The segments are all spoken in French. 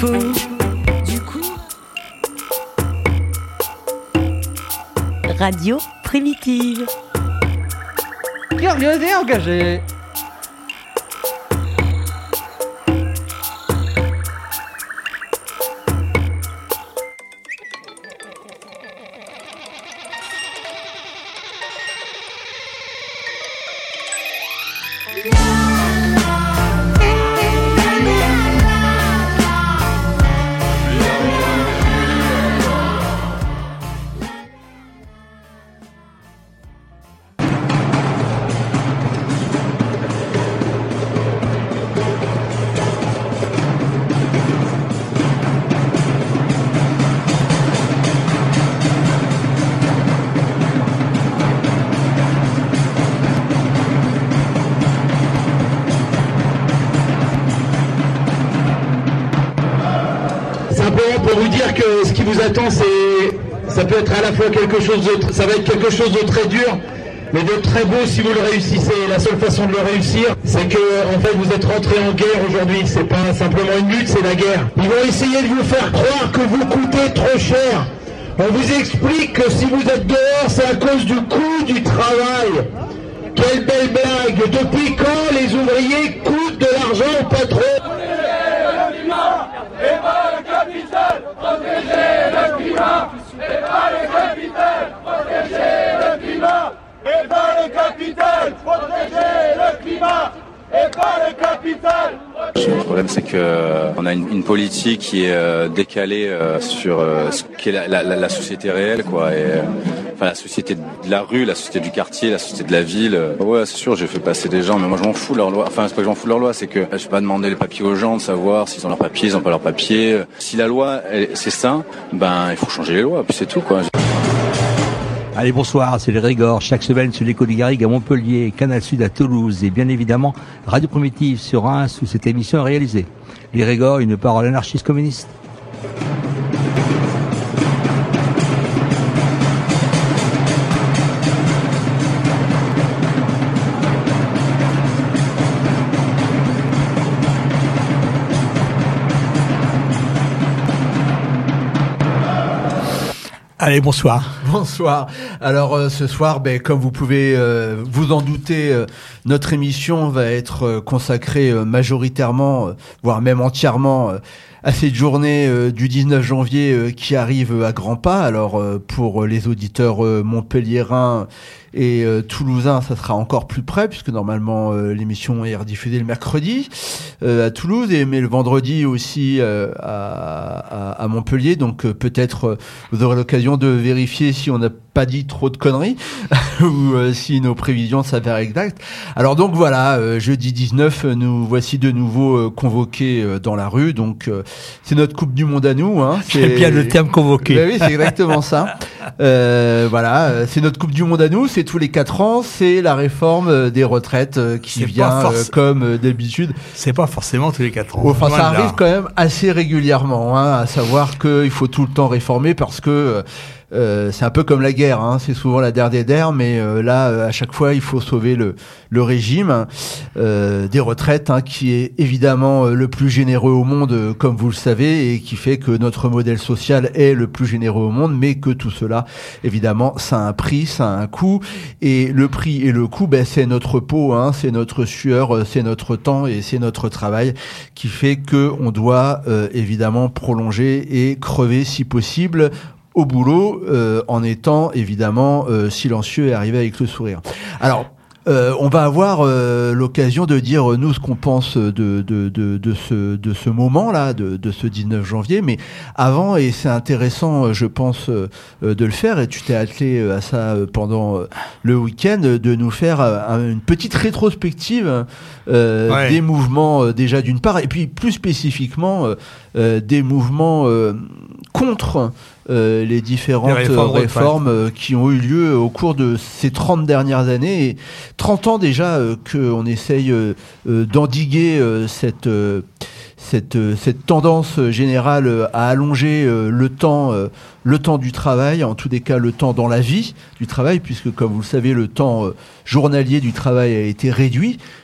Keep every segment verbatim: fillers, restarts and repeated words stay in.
coup, du coup, Radio Primitive. Curieux et engagé. Pour vous dire que ce qui vous attend, c'est, ça peut être à la fois quelque chose de, ça va être quelque chose de très dur, mais de très beau si vous le réussissez. La seule façon de le réussir, c'est que, en fait, vous êtes rentré en guerre aujourd'hui. C'est pas simplement une lutte, c'est la guerre. Ils vont essayer de vous faire croire que vous coûtez trop cher. On vous explique que si vous êtes dehors, c'est à cause du coût du travail. Quelle belle blague! Depuis quand les ouvriers coûtent de l'argent au patron? Protéger le climat, et pas le capital. Protéger le climat, et pas le capital. Protéger le climat, et pas le capital. Le problème, c'est que on a une, une politique qui est euh, décalée euh, sur euh, ce qu'est la, la, la société réelle, quoi. Et, euh, enfin, la société de la rue, la société du quartier, la société de la ville. Euh, ouais, c'est sûr, j'ai fait passer des gens, mais moi je m'en fous de leur loi. Enfin, c'est pas que je m'en fous de leur loi, c'est que je vais pas demander les papiers aux gens de savoir s'ils ont leurs papiers, ils ont pas leurs papiers. Si la loi, elle, c'est ça, ben il faut changer les lois, puis c'est tout, quoi. Allez, bonsoir, c'est les Régors, chaque semaine sur l'écho du Garrigue à Montpellier, Canal Sud à Toulouse et bien évidemment Radio Primitive sur Reims où cette émission est réalisée. Les Régors, une parole anarchiste communiste. Allez, bonsoir. Bonsoir. Alors euh, ce soir, ben, comme vous pouvez euh, vous en douter, euh, notre émission va être euh, consacrée euh, majoritairement, euh, voire même entièrement, euh, à cette journée euh, du dix-neuf janvier euh, qui arrive à grands pas. Alors euh, pour les auditeurs euh, montpelliérains et euh, toulousains, ça sera encore plus près puisque normalement euh, l'émission est rediffusée le mercredi euh, à Toulouse, et mais le vendredi aussi euh, à, à, à Montpellier. Donc euh, peut-être euh, vous aurez l'occasion de vérifier si on n'a pas dit trop de conneries ou euh, si nos prévisions s'avèrent exactes. Alors donc voilà, euh, jeudi dix-neuf, nous voici de nouveau euh, convoqués euh, dans la rue. Donc euh, c'est notre Coupe du Monde à nous. Hein. C'est J'aime bien le terme convoqué. Ben oui, c'est exactement ça. Euh, voilà, c'est notre Coupe du Monde à nous. C'est tous les quatre ans. C'est la réforme des retraites euh, qui c'est vient forc- euh, comme euh, d'habitude. C'est pas forcément tous les quatre ans. Enfin, Voilà. ça arrive quand même assez régulièrement, hein, à savoir qu'il faut tout le temps réformer parce que euh, c'est un peu comme la guerre, hein, c'est souvent la der des der, mais euh, là, euh, à chaque fois, il faut sauver le, le régime euh, des retraites, hein, qui est évidemment euh, le plus généreux au monde, euh, comme vous le savez, et qui fait que notre modèle social est le plus généreux au monde, mais que tout cela, évidemment, ça a un prix, ça a un coût, et le prix et le coût, ben, c'est notre peau, hein, c'est notre sueur, c'est notre temps et c'est notre travail qui fait que on doit euh, évidemment prolonger et crever si possible au boulot, euh, en étant évidemment euh, silencieux et arriver avec le sourire. Alors, euh, on va avoir euh, l'occasion de dire, nous, ce qu'on pense de, de, de, de, ce, de ce moment-là, de, de ce dix-neuf janvier. Mais avant, et c'est intéressant, je pense, euh, de le faire, et tu t'es attelé à ça pendant le week-end, de nous faire euh, une petite rétrospective euh, ouais. des mouvements, euh, déjà d'une part, et puis plus spécifiquement, euh, euh, des mouvements euh, contre Euh, les différentes les réformes, réformes euh, qui ont eu lieu au cours de ces trente dernières années, et trente ans déjà euh, qu'on essaye euh, euh, d'endiguer euh, cette, euh, cette, euh, cette tendance générale euh, à allonger euh, le temps, euh, le temps du travail, en tous les cas le temps dans la vie du travail, puisque comme vous le savez, le temps euh, journalier du travail a été réduit.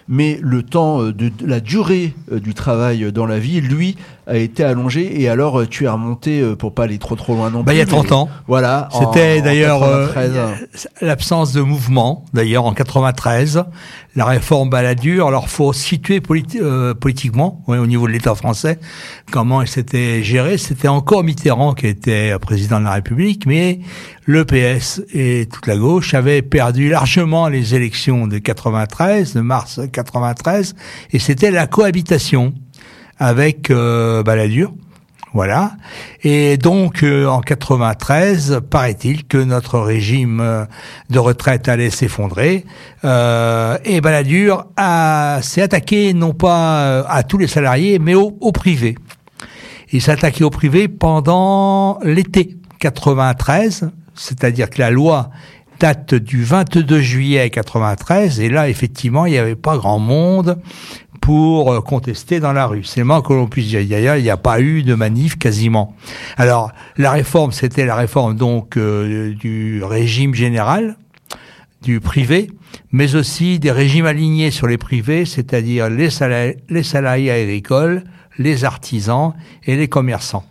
mais le temps de, de la durée du travail dans la vie, lui, a été allongé. Et alors, tu es remonté, pour pas aller trop trop loin non plus. Bah, il y a trente ans. Voilà. C'était en, d'ailleurs en euh, l'absence de mouvement. D'ailleurs, en quatre-vingt-treize, la réforme Balladur. Alors, faut situer politi- euh, politiquement, ouais, au niveau de l'État français, comment elle s'était gérée. C'était encore Mitterrand qui était président de la République, mais le P S et toute la gauche avaient perdu largement les élections de quatre-vingt-treize, de mars quatre-vingt-treize, et c'était la cohabitation avec euh, Balladur, voilà. Et donc euh, en quatre-vingt-treize, paraît-il que notre régime euh, de retraite allait s'effondrer, euh, et Balladur a s'est attaqué non pas à tous les salariés, mais au, au privé. Il s'est attaqué au privé pendant l'été quatre-vingt-treize, c'est-à-dire que la loi date du vingt-deux juillet quatre-vingt-treize, et là effectivement il n'y avait pas grand monde pour contester dans la rue. C'est le moins que l'on puisse dire. D'ailleurs, il n'y a pas eu de manif quasiment. Alors, la réforme, c'était la réforme donc euh, du régime général, du privé, mais aussi des régimes alignés sur les privés, c'est-à-dire les salariés, les salariés agricoles, les artisans et les commerçants.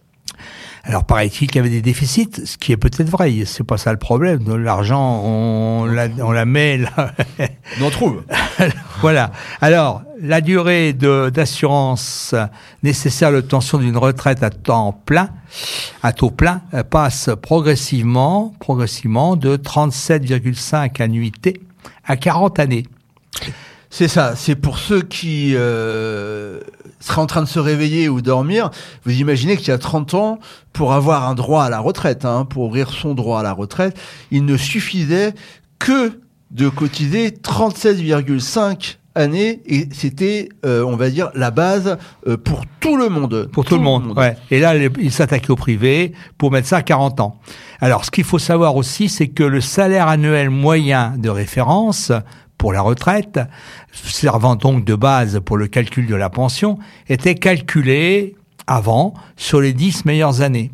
Alors, paraît-il qu'il y avait des déficits, ce qui est peut-être vrai. C'est pas ça le problème. De l'argent, on la, on la met là. On en trouve. Voilà. Alors, la durée de, d'assurance nécessaire à l'obtention d'une retraite à temps plein, à taux plein, passe progressivement, progressivement de trente-sept virgule cinq annuités à quarante années. C'est ça, c'est pour ceux qui euh, seraient en train de se réveiller ou dormir. Vous imaginez qu'il y a trente ans, pour avoir un droit à la retraite, hein, pour ouvrir son droit à la retraite, il ne suffisait que de cotiser trente-sept virgule cinq années, et c'était, euh, on va dire, la base euh, pour tout le monde. Pour tout, tout le monde, monde. Ouais. Et là, il s'attaquait au privé pour mettre ça à quarante ans. Alors, ce qu'il faut savoir aussi, c'est que le salaire annuel moyen de référence pour la retraite, servant donc de base pour le calcul de la pension, était calculé avant sur les dix meilleures années.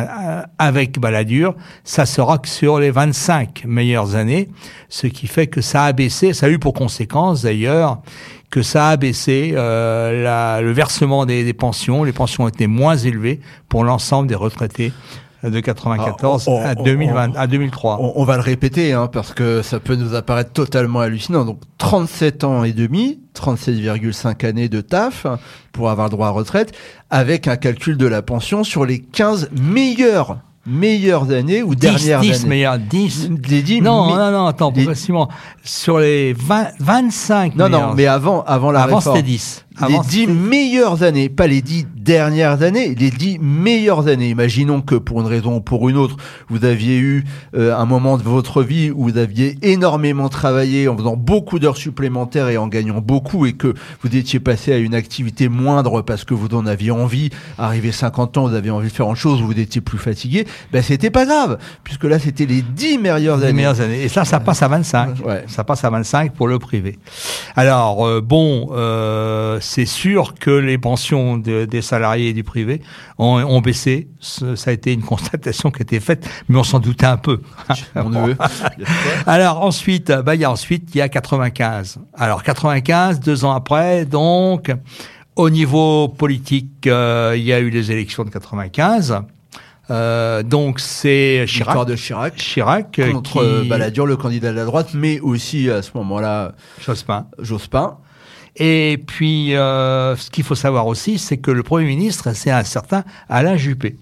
Avec Balladur, ça sera que sur les vingt-cinq meilleures années, ce qui fait que ça a baissé, ça a eu pour conséquence d'ailleurs, que ça a baissé euh, la, le versement des, des pensions. Les pensions étaient moins élevées pour l'ensemble des retraités de quatre-vingt-quatorze ah, on, à, deux mille vingt, on, à deux mille trois. On, on va le répéter, hein, parce que ça peut nous apparaître totalement hallucinant. Donc, trente-sept ans et demi, trente-sept virgule cinq années de taf pour avoir droit à retraite, avec un calcul de la pension sur les quinze meilleures meilleures années ou dix, dernières dix années. meilleures, dix. Les dix non, mi- non, non, attends, les... progressivement. Sur les vingt, vingt-cinq Non, meilleures. non, mais avant, avant la avant réforme. C'était dix. Les Avant dix c'était... meilleures années, pas les dix dernières années, les dix meilleures années. Imaginons que pour une raison ou pour une autre, vous aviez eu euh, un moment de votre vie où vous aviez énormément travaillé en faisant beaucoup d'heures supplémentaires et en gagnant beaucoup, et que vous étiez passé à une activité moindre parce que vous en aviez envie. Arrivé cinquante ans, vous aviez envie de faire autre chose, vous étiez plus fatigué. Ben, c'était pas grave, puisque là, c'était les dix meilleures les années. meilleures années. Et ça, ça passe à vingt-cinq. Ouais. Ça passe à vingt-cinq pour le privé. Alors, euh, bon, euh, c'est sûr que les pensions de, des salariés du privé ont, ont baissé. Ça a été une constatation qui a été faite, mais on s'en doutait un peu. Mon neveu. Alors ensuite, bah, il y a ensuite, il y a quatre-vingt-quinze. Alors quatre-vingt-quinze, deux ans après, donc, au niveau politique, euh, il y a eu les élections de quatre-vingt-quinze. Euh, donc c'est Chirac, Victoire de Chirac, Chirac contre qui... Balladur, le candidat de la droite, mais aussi à ce moment-là Jospin. Jospin. Et puis, euh, ce qu'il faut savoir aussi, c'est que le Premier ministre, c'est un certain Alain Juppé.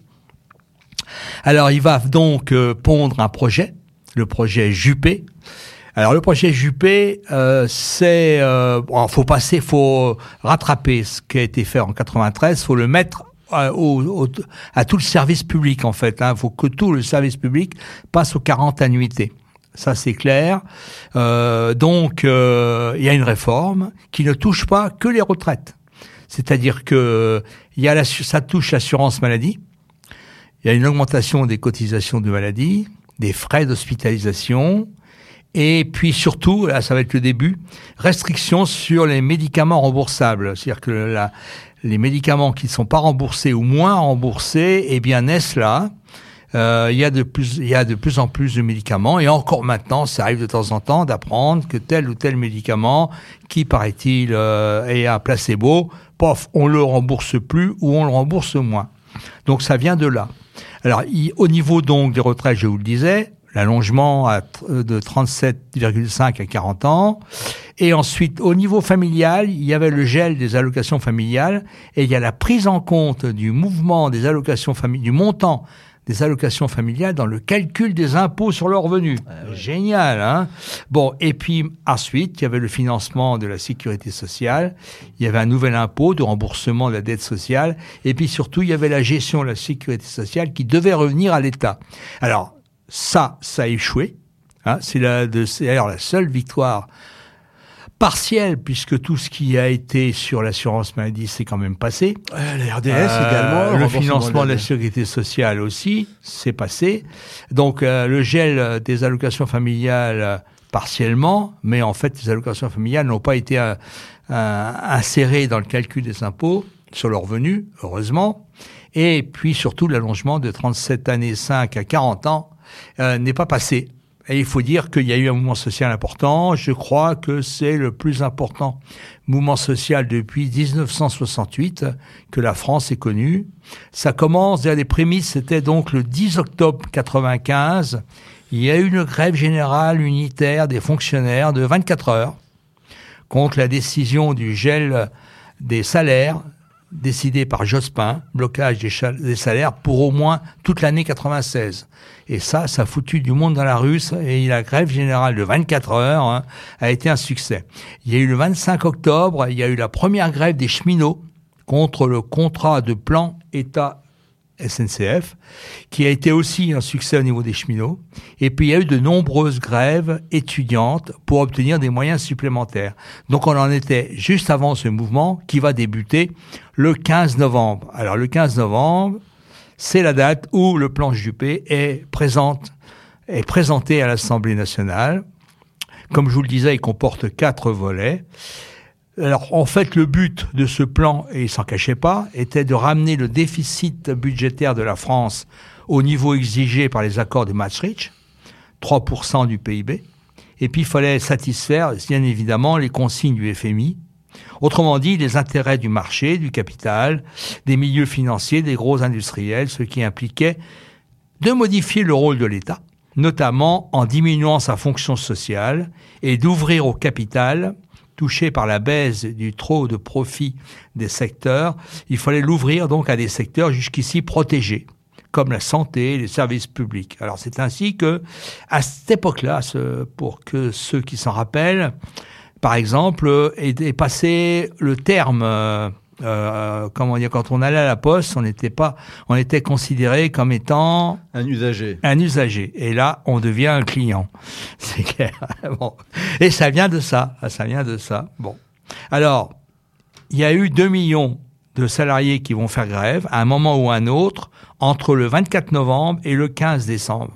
Alors, il va donc euh, pondre un projet, le projet Juppé. Alors, le projet Juppé, euh, c'est, euh, bon, faut passer, faut rattraper ce qui a été fait en quatre-vingt-treize, faut le mettre à, au, au, à tout le service public, en fait. Hein. Faut que tout le service public passe aux quarante annuités. Ça, c'est clair. Euh, donc, euh, il y a une réforme qui ne touche pas que les retraites. C'est-à-dire que il y a la, ça touche l'assurance maladie. Il y a une augmentation des cotisations de maladie, des frais d'hospitalisation, et puis surtout, là, ça va être le début, restrictions sur les médicaments remboursables. C'est-à-dire que la, les médicaments qui ne sont pas remboursés ou moins remboursés, eh bien, naissent là. Euh, il y a de plus, il y a de plus en plus de médicaments, et encore maintenant, ça arrive de temps en temps d'apprendre que tel ou tel médicament, qui paraît-il euh, est un placebo, pof, on le rembourse plus ou on le rembourse moins. Donc ça vient de là. Alors, il, au niveau donc des retraites, je vous le disais, l'allongement à, de trente-sept virgule cinq à quarante ans. Et ensuite, au niveau familial, il y avait le gel des allocations familiales, et il y a la prise en compte du mouvement des allocations familiales, du montant des allocations familiales dans le calcul des impôts sur le revenu. Ah ouais. Génial, hein? Bon, et puis ensuite, il y avait le financement de la sécurité sociale, il y avait un nouvel impôt de remboursement de la dette sociale, et puis surtout, il y avait la gestion de la sécurité sociale qui devait revenir à l'État. Alors, ça, ça a échoué. Hein, c'est, la, de, c'est d'ailleurs la seule victoire partielle, puisque tout ce qui a été sur l'assurance maladie s'est quand même passé. Euh, la R D S euh, également. Le financement de la sécurité sociale aussi s'est passé. Donc euh, le gel des allocations familiales euh, partiellement, mais en fait les allocations familiales n'ont pas été euh, euh, insérées dans le calcul des impôts sur le revenu, heureusement. Et puis surtout l'allongement de trente-sept années cinq à quarante ans euh, n'est pas passé. Et il faut dire qu'il y a eu un mouvement social important. Je crois que c'est le plus important mouvement social depuis dix-neuf cent soixante-huit que la France ait connu. Ça commence, les prémices, c'était donc le dix octobre quatre-vingt-quinze. Il y a eu une grève générale unitaire des fonctionnaires de vingt-quatre heures contre la décision du gel des salaires décidé par Jospin, blocage des, chal- des salaires pour au moins toute l'année quatre-vingt-seize. Et ça, ça a foutu du monde dans la rue, et la grève générale de vingt-quatre heures hein, a été un succès. Il y a eu le vingt-cinq octobre, il y a eu la première grève des cheminots contre le contrat de plan État S N C F, qui a été aussi un succès au niveau des cheminots. Et puis il y a eu de nombreuses grèves étudiantes pour obtenir des moyens supplémentaires. Donc on en était juste avant ce mouvement qui va débuter le quinze novembre. Alors le quinze novembre, c'est la date où le plan Juppé est, présente, est présenté à l'Assemblée nationale. Comme je vous le disais, il comporte quatre volets. Alors, en fait, le but de ce plan, et il s'en cachait pas, était de ramener le déficit budgétaire de la France au niveau exigé par les accords de Maastricht, trois pour cent du P I B. Et puis, il fallait satisfaire, bien évidemment, les consignes du F M I. Autrement dit, les intérêts du marché, du capital, des milieux financiers, des gros industriels, ce qui impliquait de modifier le rôle de l'État, notamment en diminuant sa fonction sociale et d'ouvrir au capital touché par la baisse du trop de profit des secteurs. Il fallait l'ouvrir donc à des secteurs jusqu'ici protégés, comme la santé, les services publics. Alors c'est ainsi que, à cette époque-là, pour que ceux qui s'en rappellent, par exemple, est passé le terme, euh, euh, comment dire, quand on allait à la poste, on n'était pas, on était considéré comme étant un usager. Un usager. Et là, on devient un client. C'est clair. Bon. Et ça vient de ça. Ça vient de ça. Bon. Alors, il y a eu deux millions de salariés qui vont faire grève à un moment ou à un autre entre le vingt-quatre novembre et le quinze décembre.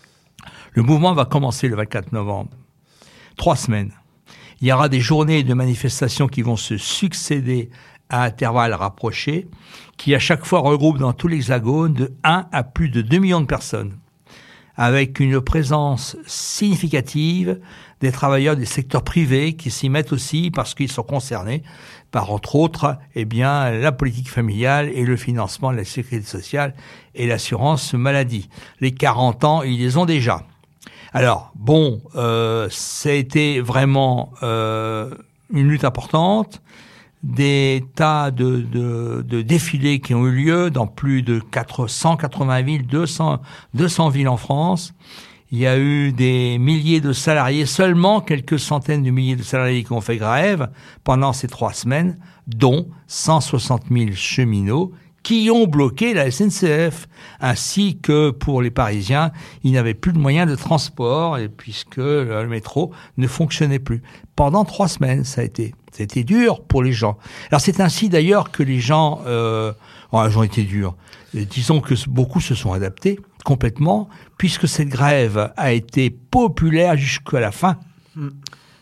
Le mouvement va commencer le vingt-quatre novembre. Trois semaines. Il y aura des journées de manifestations qui vont se succéder à intervalles rapprochés, qui à chaque fois regroupent dans tout l'Hexagone de un à plus de deux millions de personnes, avec une présence significative des travailleurs du secteur privé qui s'y mettent aussi parce qu'ils sont concernés par, entre autres, eh bien, la politique familiale et le financement de la sécurité sociale et l'assurance maladie. Les quarante ans, ils les ont déjà. Alors, bon, euh, ça a été vraiment euh, une lutte importante, des tas de, de, de défilés qui ont eu lieu dans plus de quatre cent quatre-vingts villes, deux cents, deux cents villes en France. Il y a eu des milliers de salariés, seulement quelques centaines de milliers de salariés qui ont fait grève pendant ces trois semaines, dont cent soixante mille cheminots qui ont bloqué la S N C F, ainsi que pour les Parisiens, ils n'avaient plus de moyens de transport, et puisque le métro ne fonctionnait plus. Pendant trois semaines, ça a été, ça a été dur pour les gens. Alors c'est ainsi d'ailleurs que les gens, euh, oh, les gens étaient durs. Et disons que beaucoup se sont adaptés complètement, puisque cette grève a été populaire jusqu'à la fin. Mmh.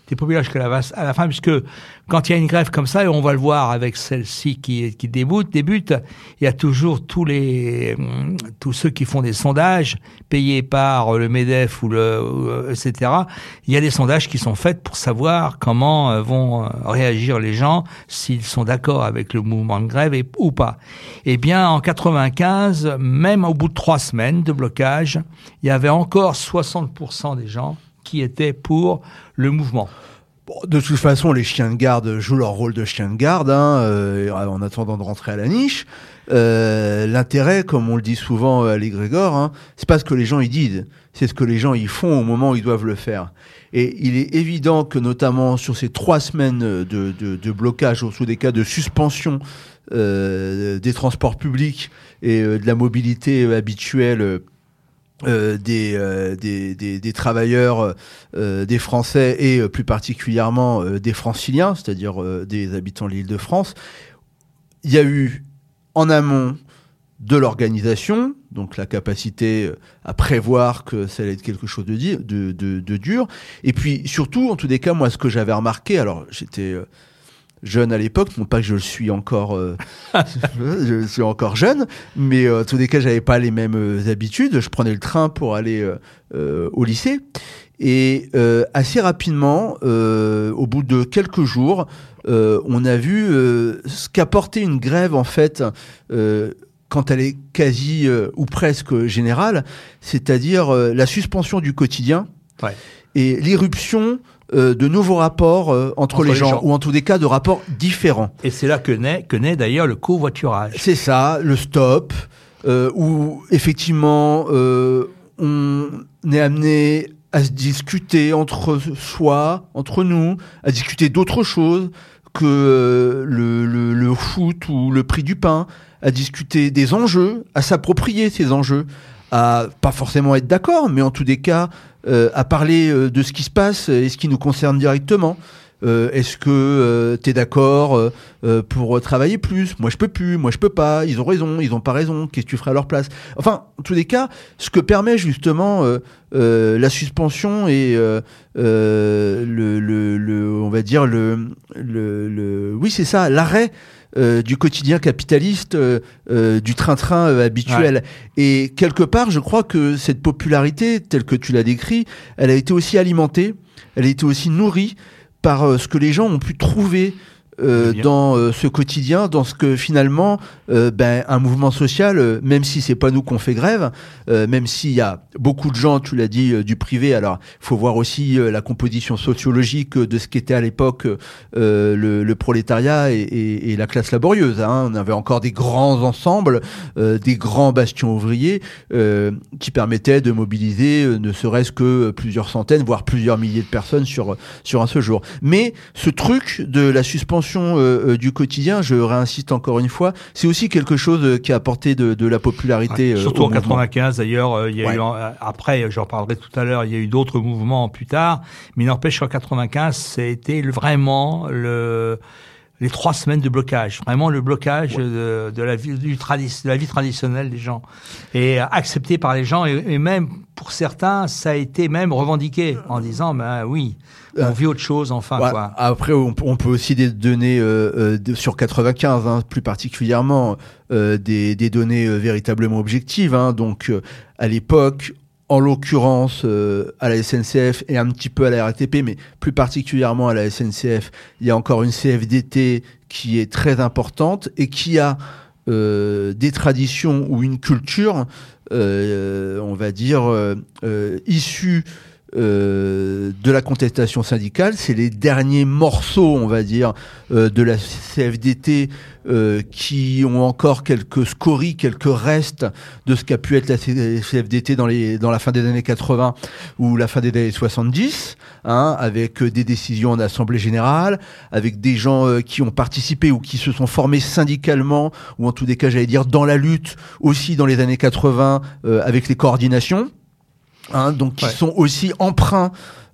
était populaire jusqu'à la, à la fin, puisque quand il y a une grève comme ça, et on va le voir avec celle-ci qui, qui débute, débute, il y a toujours tous les, tous ceux qui font des sondages payés par le MEDEF ou le, et cetera. Il y a des sondages qui sont faits pour savoir comment vont réagir les gens, s'ils sont d'accord avec le mouvement de grève et, ou pas. Eh bien, en quatre-vingt-quinze, même au bout de trois semaines de blocage, il y avait encore soixante pour cent des gens qui étaient pour le mouvement. Bon, de toute façon, les chiens de garde jouent leur rôle de chiens de garde, hein, euh, en attendant de rentrer à la niche. Euh, l'intérêt, comme on le dit souvent à l'égrégore, hein, c'est pas ce que les gens y disent, c'est ce que les gens y font au moment où ils doivent le faire. Et il est évident que notamment sur ces trois semaines de, de, de blocage, ou sous des cas de suspension euh, des transports publics et euh, de la mobilité euh, habituelle euh, des, euh, des, des, des travailleurs, euh, des Français et euh, plus particulièrement euh, des Franciliens, c'est-à-dire euh, des habitants de l'Île-de-France, il y a eu en amont de l'organisation, donc la capacité à prévoir que ça allait être quelque chose de, di- de, de, de dur. Et puis surtout, en tous les cas, moi, ce que j'avais remarqué, alors j'étais euh, jeune à l'époque, non pas que je le suis encore, euh, je suis encore jeune, mais euh, en tous les cas, j'avais pas les mêmes euh, habitudes. Je prenais le train pour aller euh, euh, au lycée. Et euh, assez rapidement, euh, au bout de quelques jours, euh, on a vu euh, ce qu'apportait une grève, en fait, euh, quand elle est quasi euh, ou presque générale, c'est-à-dire euh, la suspension du quotidien Ouais. et l'irruption euh, de nouveaux rapports euh, entre, Entre les, les gens, gens. ou en tous les cas de rapports différents. Et c'est là que naît, que naît d'ailleurs le covoiturage. C'est ça, le stop, euh, où effectivement euh, on est amené à se discuter entre soi, entre nous, à discuter d'autres choses que euh, le, le, le foot ou le prix du pain, à discuter des enjeux, à s'approprier ces enjeux, à pas forcément être d'accord, mais en tous des cas, euh, à parler euh, de ce qui se passe et ce qui nous concerne directement. Euh, est-ce que euh, t'es d'accord euh, euh, pour travailler plus ? Moi je peux plus, moi je peux pas, ils ont raison, ils ont pas raison, qu'est-ce que tu ferais à leur place ? Enfin, en tous les cas, ce que permet justement euh, euh, la suspension et euh, euh, le, le, le, on va dire le, le, le oui c'est ça, l'arrêt Euh, du quotidien capitaliste, euh, euh, du train-train euh, habituel. Ouais. Et quelque part, je crois que cette popularité, telle que tu l'as décrit, elle a été aussi alimentée, elle a été aussi nourrie par euh, ce que les gens ont pu trouver euh, dans euh, ce quotidien, dans ce que finalement, euh, ben, un mouvement social, euh, même si c'est pas nous qu'on fait grève, euh, même s'il y a beaucoup de gens, tu l'as dit, euh, du privé, alors il faut voir aussi euh, la composition sociologique de ce qu'était à l'époque euh, le, le prolétariat et, et, et la classe laborieuse. Hein. On avait encore des grands ensembles, euh, des grands bastions ouvriers euh, qui permettaient de mobiliser euh, ne serait-ce que plusieurs centaines, voire plusieurs milliers de personnes sur, sur un seul jour. Mais ce truc de la suspension Euh, euh, du quotidien, je réinsiste encore une fois, c'est aussi quelque chose euh, qui a apporté de, de la popularité. Ouais, euh, surtout en mouvement. quatre-vingt-quinze d'ailleurs, euh, il y a ouais. eu euh, après, j'en parlerai tout à l'heure, il y a eu d'autres mouvements plus tard, mais il n'empêche qu'en quatre-vingt-quinze, c'était vraiment le les trois semaines de blocage, vraiment le blocage ouais. de, de la vie du tradi- de la vie traditionnelle des gens, et accepté par les gens, et, et même pour certains, ça a été même revendiqué en disant ben oui. On vit autre chose, enfin. Ouais, quoi. Après, on, on peut aussi des données euh, euh, de, sur quatre-vingt-quinze, hein, plus particulièrement, euh, des, des données euh, véritablement objectives. Hein, donc, euh, à l'époque, en l'occurrence, euh, à la S N C F et un petit peu à la R A T P, mais plus particulièrement à la S N C F, il y a encore une C F D T qui est très importante et qui a euh, des traditions ou une culture, euh, on va dire, euh, euh, issue Euh, de la contestation syndicale. C'est les derniers morceaux, on va dire, euh, de la C F D T euh, qui ont encore quelques scories, quelques restes de ce qu'a pu être la C F D T dans, les, dans la fin des années quatre-vingts ou la fin des années soixante-dix, hein, avec des décisions en assemblée générale, avec des gens euh, qui ont participé ou qui se sont formés syndicalement, ou en tous les cas, j'allais dire, dans la lutte, aussi dans les années quatre-vingts, euh, avec les coordinations. Hein, donc qui ouais. sont aussi emprunts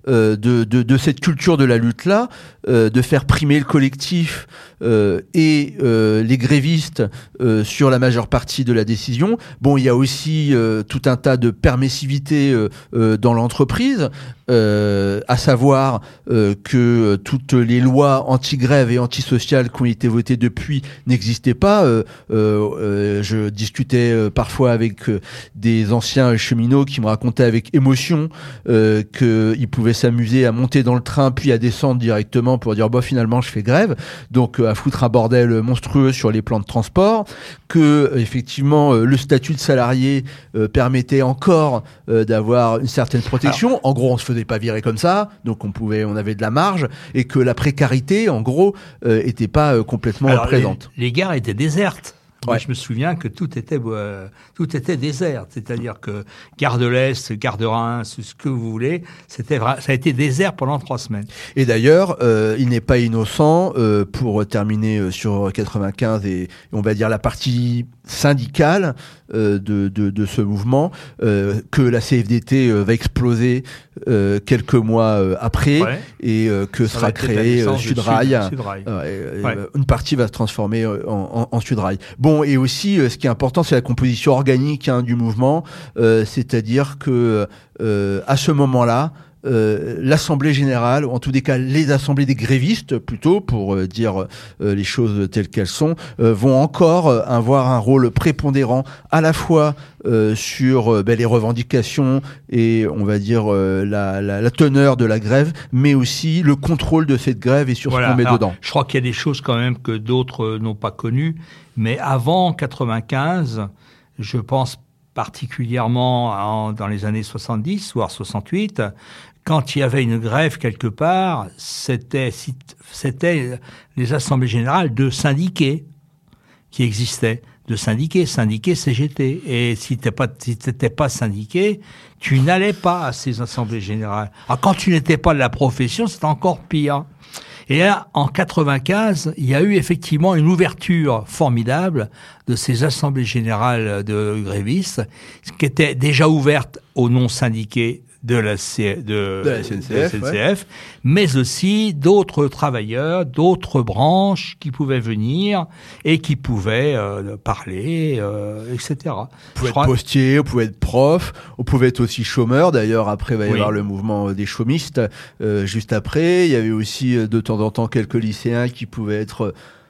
euh, de, de, de cette culture de la lutte-là, euh, de faire primer le collectif euh, et euh, les grévistes euh, sur la majeure partie de la décision. Bon, il y a aussi euh, tout un tas de permissivité euh, euh, dans l'entreprise, euh, à savoir euh, que toutes les lois anti-grève et antisociales qui ont été votées depuis n'existaient pas. Euh, euh, euh, je discutais euh, parfois avec euh, des anciens cheminots qui me racontaient avec émotion euh, qu'ils pouvaient s'amuser à monter dans le train puis à descendre directement pour dire bah finalement je fais grève, donc euh, à foutre un bordel monstrueux sur les plans de transport, que euh, effectivement euh, le statut de salarié euh, permettait encore euh, d'avoir une certaine protection. Alors, en gros, on se faisait pas virer comme ça, donc on pouvait, on avait de la marge, et que la précarité, en gros, euh, était pas euh, complètement Alors, présente. Les, les gares étaient désertes. Ouais. Moi, je me souviens que tout était euh, tout était désert, c'est-à-dire que gare de l'Est, gare de Reims, ce que vous voulez, c'était ça a été désert pendant trois semaines. Et d'ailleurs, euh, il n'est pas innocent euh, pour terminer euh, sur quatre-vingt-quinze et, et on va dire la partie syndicale euh, de, de de ce mouvement, euh, que la C F D T euh, va exploser euh, quelques mois euh, après, ouais. et euh, que ça sera créé euh, Sudrail. Sud, Sudrail. Euh, ouais. Une partie va se transformer en, en, en Sudrail. Bon, et aussi, euh, ce qui est important, c'est la composition organique hein, du mouvement, euh, c'est-à-dire que euh, à ce moment-là, Euh, l'Assemblée générale, ou en tous les cas les assemblées des grévistes plutôt, pour euh, dire euh, les choses telles qu'elles sont, euh, vont encore euh, avoir un rôle prépondérant à la fois euh, sur euh, ben, les revendications et on va dire euh, la, la, la teneur de la grève, mais aussi le contrôle de cette grève et sur voilà. ce qu'on met Alors, dedans. Je crois qu'il y a des choses quand même que d'autres euh, n'ont pas connues, mais avant quatre-vingt-quinze, je pense particulièrement en, dans les années soixante-dix, voire soixante-huit, quand il y avait une grève quelque part, c'était, c'était les assemblées générales de syndiqués qui existaient, de syndiqués, syndiqués C G T. Et si tu n'étais si t'étais pas syndiqué, tu n'allais pas à ces assemblées générales. Alors quand tu n'étais pas de la profession, c'était encore pire. Et là, en quatre-vingt-quinze, il y a eu effectivement une ouverture formidable de ces assemblées générales de grévistes, qui étaient déjà ouvertes aux non-syndiqués de la, C, de, de la S N C F, de la S N C F ouais. mais aussi d'autres travailleurs, d'autres branches qui pouvaient venir et qui pouvaient euh, parler, euh, et cetera. On pouvait être postier, on pouvait être prof, on pouvait être aussi chômeur. D'ailleurs, après, il va y oui. avoir le mouvement des chômistes. Euh, juste après, il y avait aussi de temps en temps quelques lycéens qui pouvaient être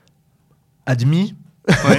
admis. Ouais.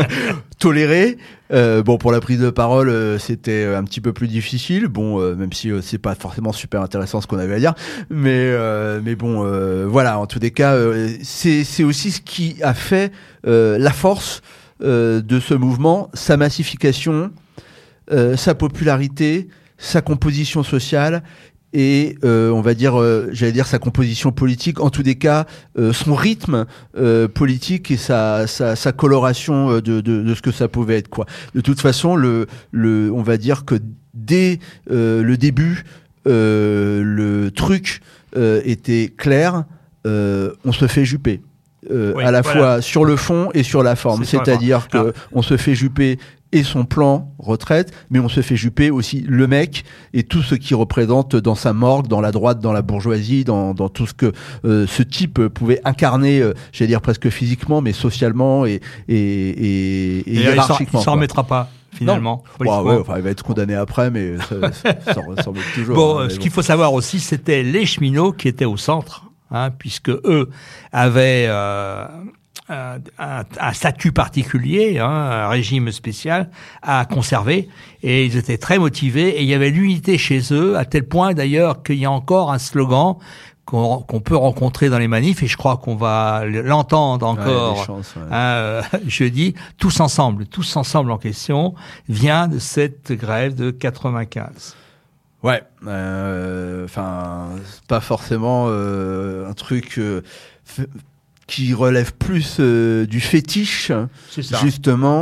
Toléré. Euh, bon, pour la prise de parole, euh, c'était un petit peu plus difficile. Bon, euh, même si euh, c'est pas forcément super intéressant ce qu'on avait à dire, mais euh, mais bon, euh, voilà. En tous les cas, euh, c'est c'est aussi ce qui a fait euh, la force euh, de ce mouvement, sa massification, euh, sa popularité, sa composition sociale. Et euh, on va dire, euh, j'allais dire sa composition politique, en tous les cas, euh, son rythme euh, politique et sa, sa, sa coloration de, de, de ce que ça pouvait être, quoi. De toute façon, le, le, on va dire que dès euh, le début, euh, le truc euh, était clair. Euh, on se fait juper. Euh, oui, à la voilà. fois sur le fond et sur la forme. C'est C'est-à-dire que on se fait juper et son plan retraite, mais on se fait juper aussi le mec et tout ce qu'il représente dans sa morgue, dans la droite, dans la bourgeoisie, dans, dans tout ce que euh, ce type pouvait incarner, euh, j'allais dire presque physiquement, mais socialement et, et, et, et, et hiérarchiquement. Il s'en remettra pas. Finalement, ouais, ouais, enfin, il va être condamné après, mais ça, ça, ça ressemble toujours. Bon, hein, ce bon. qu'il faut savoir aussi, c'était les cheminots qui étaient au centre, hein, puisque eux avaient euh, un, un, un statut particulier, hein, un régime spécial à conserver, et ils étaient très motivés. Et il y avait l'unité chez eux, à tel point d'ailleurs qu'il y a encore un slogan qu'on, qu'on peut rencontrer dans les manifs, et je crois qu'on va l'entendre encore ouais, chances, ouais. euh, jeudi, tous ensemble, tous ensemble en question, vient de cette grève de quatre-vingt-quinze. Ouais, enfin, euh, c'est pas forcément euh, un truc euh, f- qui relève plus euh, du fétiche, justement,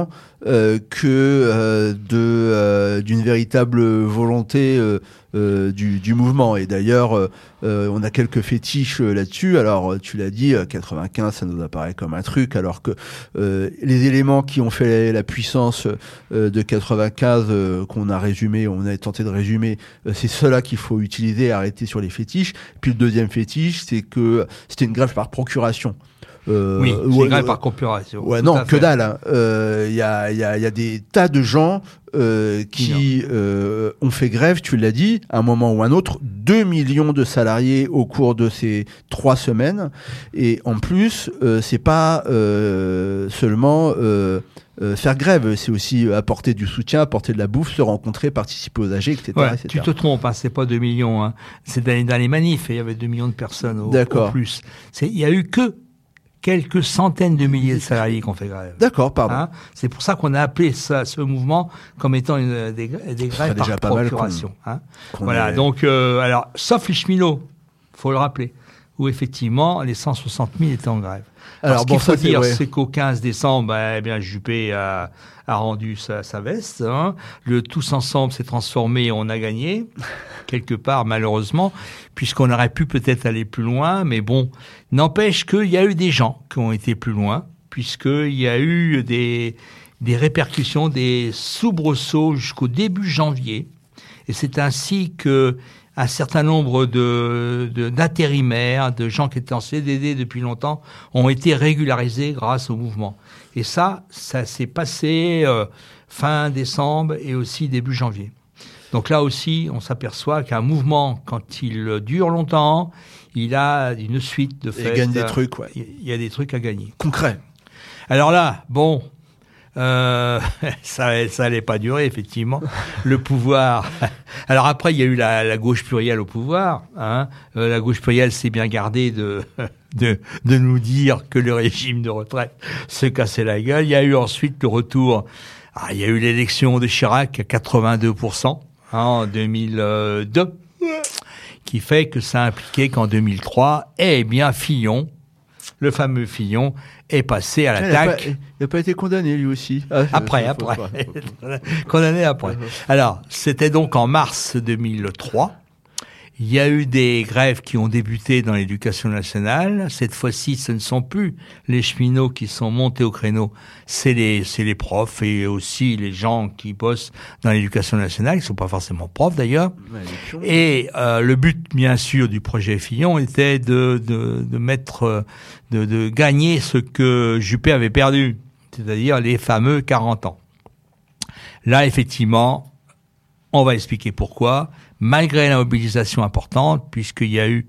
euh, que euh, de euh, d'une véritable volonté euh, euh, du, du mouvement. Et d'ailleurs, euh, euh, on a quelques fétiches euh, là-dessus. Alors, tu l'as dit, euh, quatre-vingt-quinze, ça nous apparaît comme un truc, alors que euh, les éléments qui ont fait la, la puissance euh, de quatre-vingt-quinze, euh, qu'on a résumé, on a tenté de résumer, euh, c'est cela qu'il faut utiliser et arrêter sur les fétiches. Puis le deuxième fétiche, c'est que c'était une grève par procuration. Euh, oui, c'est ouais, une grève euh, par procuration. Ouais, non, que dalle. Il hein. euh, y, a, y, a, y a des tas de gens euh, qui euh, ont fait grève, tu l'as dit, à un moment ou un autre, deux millions de salariés au cours de ces trois semaines. Et en plus, euh, c'est pas euh, seulement euh, euh, faire grève, c'est aussi apporter du soutien, apporter de la bouffe, se rencontrer, participer aux A G, et cetera, ouais, et cetera. Tu te trompes, hein, c'est pas deux millions. Hein. C'est dans les, dans les manifs, il y avait deux millions de personnes au, au plus. Il y a eu que quelques centaines de milliers de salariés qui ont fait grève. D'accord, pardon. Hein, c'est pour ça qu'on a appelé ça, ce mouvement comme étant une, des, des grèves par procuration. Qu'on, hein. qu'on voilà, est... donc, euh, alors, sauf les cheminots, faut le rappeler, où effectivement, les cent soixante mille étaient en grève. Alors, alors bon, ce qu'il faut ça, dire, c'est, c'est qu'au quinze décembre, bah, eh bien, Juppé a, a rendu sa, sa veste. Hein. Le tous ensemble s'est transformé, on a gagné, quelque part, malheureusement, puisqu'on aurait pu peut-être aller plus loin, mais bon, n'empêche qu'il y a eu des gens qui ont été plus loin, puisqu'il y a eu des, des répercussions, des soubresauts jusqu'au début janvier, et c'est ainsi que un certain nombre de, de, d'intérimaires, de gens qui étaient en C D D depuis longtemps, ont été régularisés grâce au mouvement. Et ça, ça s'est passé euh, fin décembre et aussi début janvier. Donc là aussi, on s'aperçoit qu'un mouvement, quand il dure longtemps, il a une suite de faits. Il gagne des trucs, ouais. Il y a des trucs à gagner. Concret. Alors là, bon... Euh, ça, ça allait pas durer, effectivement. Le pouvoir. Alors après, il y a eu la, la gauche plurielle au pouvoir. Hein. Euh, la gauche plurielle s'est bien gardée de, de, de nous dire que le régime de retraite se cassait la gueule. Il y a eu ensuite le retour. Ah, il y a eu l'élection de Chirac à quatre-vingt-deux pour cent hein, en deux mille deux, qui fait que ça impliquait qu'en deux mille trois, eh bien, Fillon, le fameux Fillon, est passé à l'attaque. Il n'a pas, pas été condamné, lui aussi. Ah, après, après. Condamné après. Alors, c'était donc en mars deux mille trois. Il y a eu des grèves qui ont débuté dans l'éducation nationale. Cette fois-ci, ce ne sont plus les cheminots qui sont montés au créneau, c'est les, c'est les profs et aussi les gens qui bossent dans l'éducation nationale, qui ne sont pas forcément profs d'ailleurs. Et euh, le but, bien sûr, du projet Fillon était de, de, de mettre, de, de gagner ce que Juppé avait perdu, c'est-à-dire les fameux quarante ans. Là, effectivement, on va expliquer pourquoi. Malgré la mobilisation importante, puisqu'il y a eu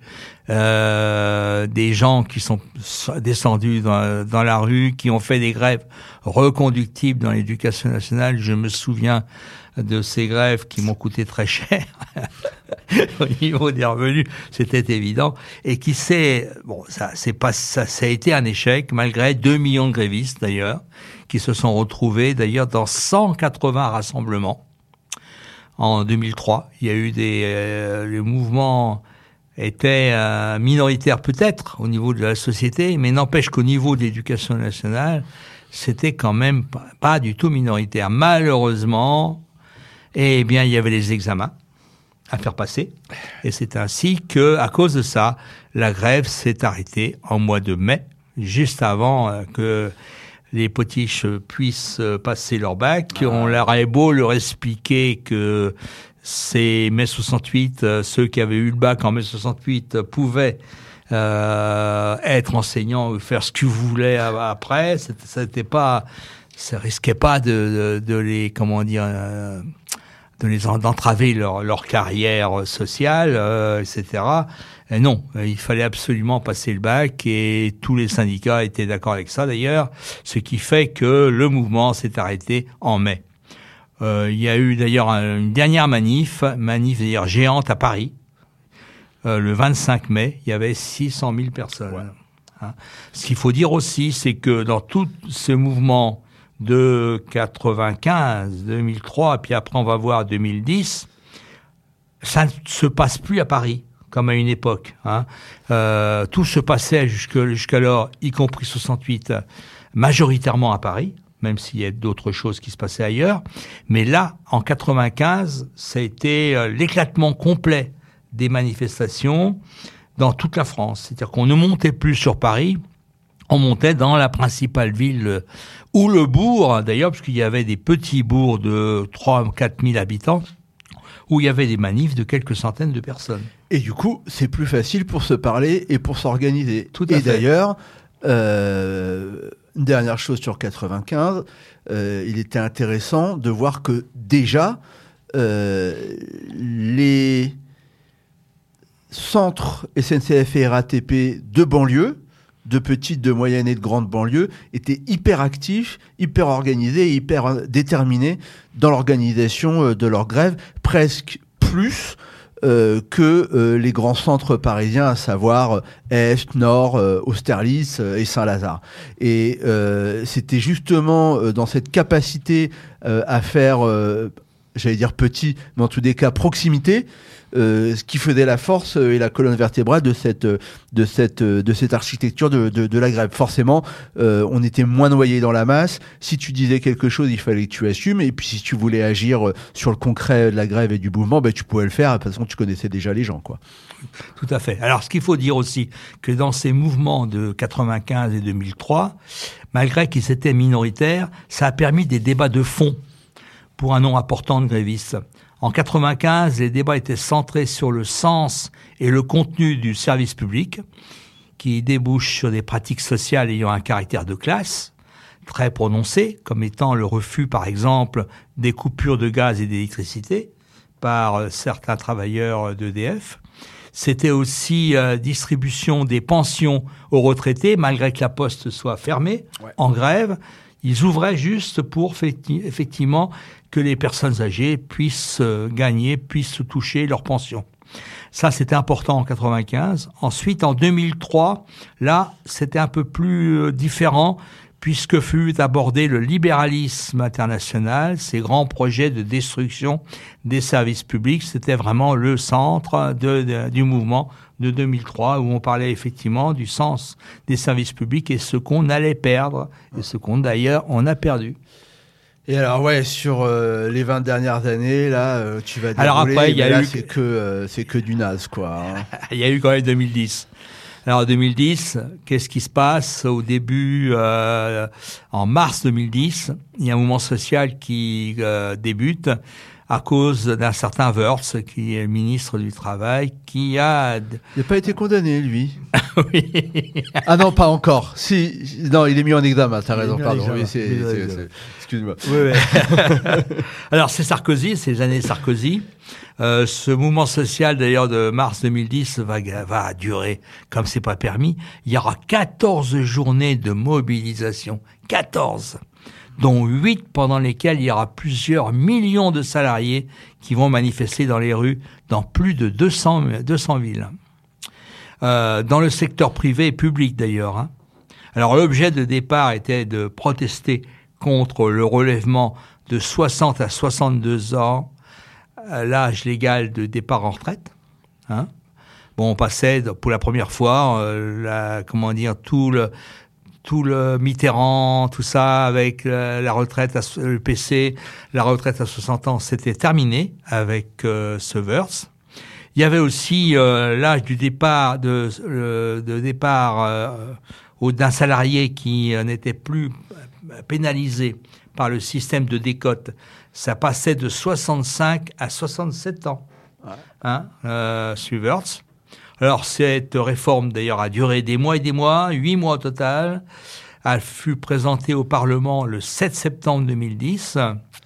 euh, des gens qui sont descendus dans, dans la rue, qui ont fait des grèves reconductibles dans l'éducation nationale. Je me souviens de ces grèves qui m'ont coûté très cher au niveau des revenus, c'était évident, et qui s'est bon, ça c'est pas ça, ça a été un échec malgré deux millions de grévistes d'ailleurs, qui se sont retrouvés d'ailleurs dans cent quatre-vingts rassemblements. En deux mille trois, il y a eu des euh, le mouvement était euh, minoritaire peut-être au niveau de la société, mais n'empêche qu'au niveau de l'éducation nationale, c'était quand même pas, pas du tout minoritaire. Malheureusement, eh bien, il y avait les examens à faire passer, et c'est ainsi que, à cause de ça, la grève s'est arrêtée en mois de mai, juste avant euh, que les potiches puissent passer leur bac. Ah. On leur a beau leur expliquer que c'est mai soixante-huit, euh, ceux qui avaient eu le bac en mai soixante-huit pouvaient euh, être enseignants ou faire ce qu'ils voulaient après. C'était, c'était pas, ça risquait pas de, de, de les, comment dire, euh, de les d'entraver leur, leur carrière sociale, euh, et cetera. Et non, il fallait absolument passer le bac et tous les syndicats étaient d'accord avec ça d'ailleurs, ce qui fait que le mouvement s'est arrêté en mai. Euh, il y a eu d'ailleurs une dernière manif, manif d'ailleurs géante à Paris, euh, le vingt-cinq mai, il y avait six cent mille personnes. Ouais. Hein. Ce qu'il faut dire aussi, c'est que dans tout ce mouvement de quatre-vingt-quinze, deux mille trois, puis après on va voir deux mille dix, ça ne se passe plus à Paris. Comme à une époque, hein. Euh, tout se passait jusque, jusqu'alors, y compris soixante-huit, majoritairement à Paris, même s'il y a d'autres choses qui se passaient ailleurs. Mais là, en quatre-vingt-quinze, ça a été euh, l'éclatement complet des manifestations dans toute la France. C'est-à-dire qu'on ne montait plus sur Paris, on montait dans la principale ville ou le bourg, d'ailleurs, parce qu'il y avait des petits bourgs de trois à quatre mille habitants, où il y avait des manifs de quelques centaines de personnes. Et du coup, c'est plus facile pour se parler et pour s'organiser. Tout à et fait. d'ailleurs, euh, une dernière chose sur quatre-vingt-quinze, euh, il était intéressant de voir que déjà, euh, les centres S N C F et R A T P de banlieue, de petites, de moyennes et de grandes banlieues, étaient hyper actifs, hyper organisés et hyper déterminés dans l'organisation de leur grève, presque plus euh, que euh, les grands centres parisiens, à savoir Est, Nord, euh, Austerlitz euh, et Saint-Lazare. Et euh, c'était justement euh, dans cette capacité euh, à faire, euh, j'allais dire petit, mais en tous les cas proximité, Euh, ce qui faisait la force euh, et la colonne vertébrale de cette, euh, de cette, euh, de cette architecture de, de, de la grève. Forcément, euh, on était moins noyé dans la masse. Si tu disais quelque chose, il fallait que tu assumes. Et puis, si tu voulais agir euh, sur le concret de la grève et du mouvement, ben, tu pouvais le faire. De toute façon, tu connaissais déjà les gens, quoi. Tout à fait. Alors, ce qu'il faut dire aussi, que dans ces mouvements de quatre-vingt-quinze et deux mille trois, malgré qu'ils étaient minoritaires, ça a permis des débats de fond pour un nombre important de grévistes. En quatre-vingt-quinze, les débats étaient centrés sur le sens et le contenu du service public, qui débouche sur des pratiques sociales ayant un caractère de classe très prononcé, comme étant le refus, par exemple, des coupures de gaz et d'électricité par certains travailleurs d'E D F. C'était aussi euh, distribution des pensions aux retraités, malgré que la Poste soit fermée, ouais. en grève. Ils ouvraient juste pour, effectivement, que les personnes âgées puissent gagner, puissent toucher leur pension. Ça, c'était important en quatre-vingt-quinze. Ensuite, en deux mille trois, là, c'était un peu plus différent, puisque fut abordé le libéralisme international, ces grands projets de destruction des services publics. C'était vraiment le centre de, de, du mouvement de deux mille trois, où on parlait effectivement du sens des services publics et ce qu'on allait perdre, et ce qu'on d'ailleurs on a perdu. Et alors ouais, sur euh, les vingt dernières années, là, euh, tu vas dérouler, alors après, il y a là, eu... c'est que, euh, c'est que du naze, quoi. Hein. Il y a eu quand même deux mille dix. Alors en deux mille dix, qu'est-ce qui se passe au début, euh, en mars deux mille dix, il y a un mouvement social qui euh, débute à cause d'un certain Wörth, qui est le ministre du Travail, qui a... Il n'a pas été condamné, lui. Oui. Ah non, pas encore. Si, non, il est mis en examen, t'as raison, pardon. Oui, c'est, c'est, c'est, c'est, excuse-moi. Oui, oui. Alors c'est Sarkozy, c'est les années Sarkozy. Euh, ce mouvement social, d'ailleurs, de mars deux mille dix va, va durer comme c'est pas permis. Il y aura quatorze journées de mobilisation. quatorze dont huit pendant lesquelles il y aura plusieurs millions de salariés qui vont manifester dans les rues dans plus de deux cents, deux cents villes. Euh, dans le secteur privé et public d'ailleurs. Hein. Alors l'objet de départ était de protester contre le relèvement de soixante à soixante-deux ans, l'âge légal de départ en retraite. Hein. Bon, on passait pour la première fois, euh, la, comment dire, tout le tout le Mitterrand, tout ça, avec la, la retraite, à, le P C, la retraite à soixante ans, c'était terminé avec euh, ce Wörth. Il y avait aussi euh, l'âge du départ de, euh, de départ euh, d'un salarié qui euh, n'était plus pénalisé par le système de décote. Ça passait de soixante-cinq à soixante-sept ans. Ouais. Hein, euh, sur Wörth. Alors, cette réforme, d'ailleurs, a duré des mois et des mois, huit mois au total. Elle fut présentée au Parlement le sept septembre deux mille dix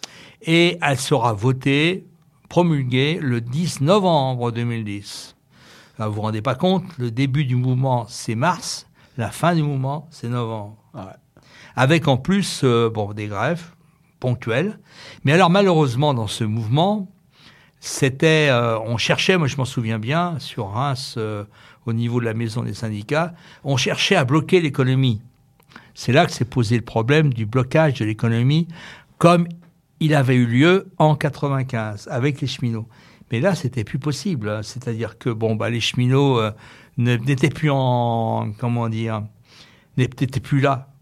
et elle sera votée, promulguée le dix novembre deux mille dix. Alors, vous vous rendez pas compte, le début du mouvement, c'est mars, la fin du mouvement, c'est novembre. Ouais. Avec en plus, euh, bon, des grèves ponctuelles. Mais alors, malheureusement, dans ce mouvement, c'était, euh, on cherchait, moi je m'en souviens bien, sur Reims, euh, au niveau de la maison des syndicats, on cherchait à bloquer l'économie. C'est là que s'est posé le problème du blocage de l'économie, comme il avait eu lieu en quatre-vingt-quinze, avec les cheminots. Mais là, c'était plus possible. Hein. C'est-à-dire que, bon, bah, les cheminots euh, n'étaient plus en, comment dire, n'étaient plus là.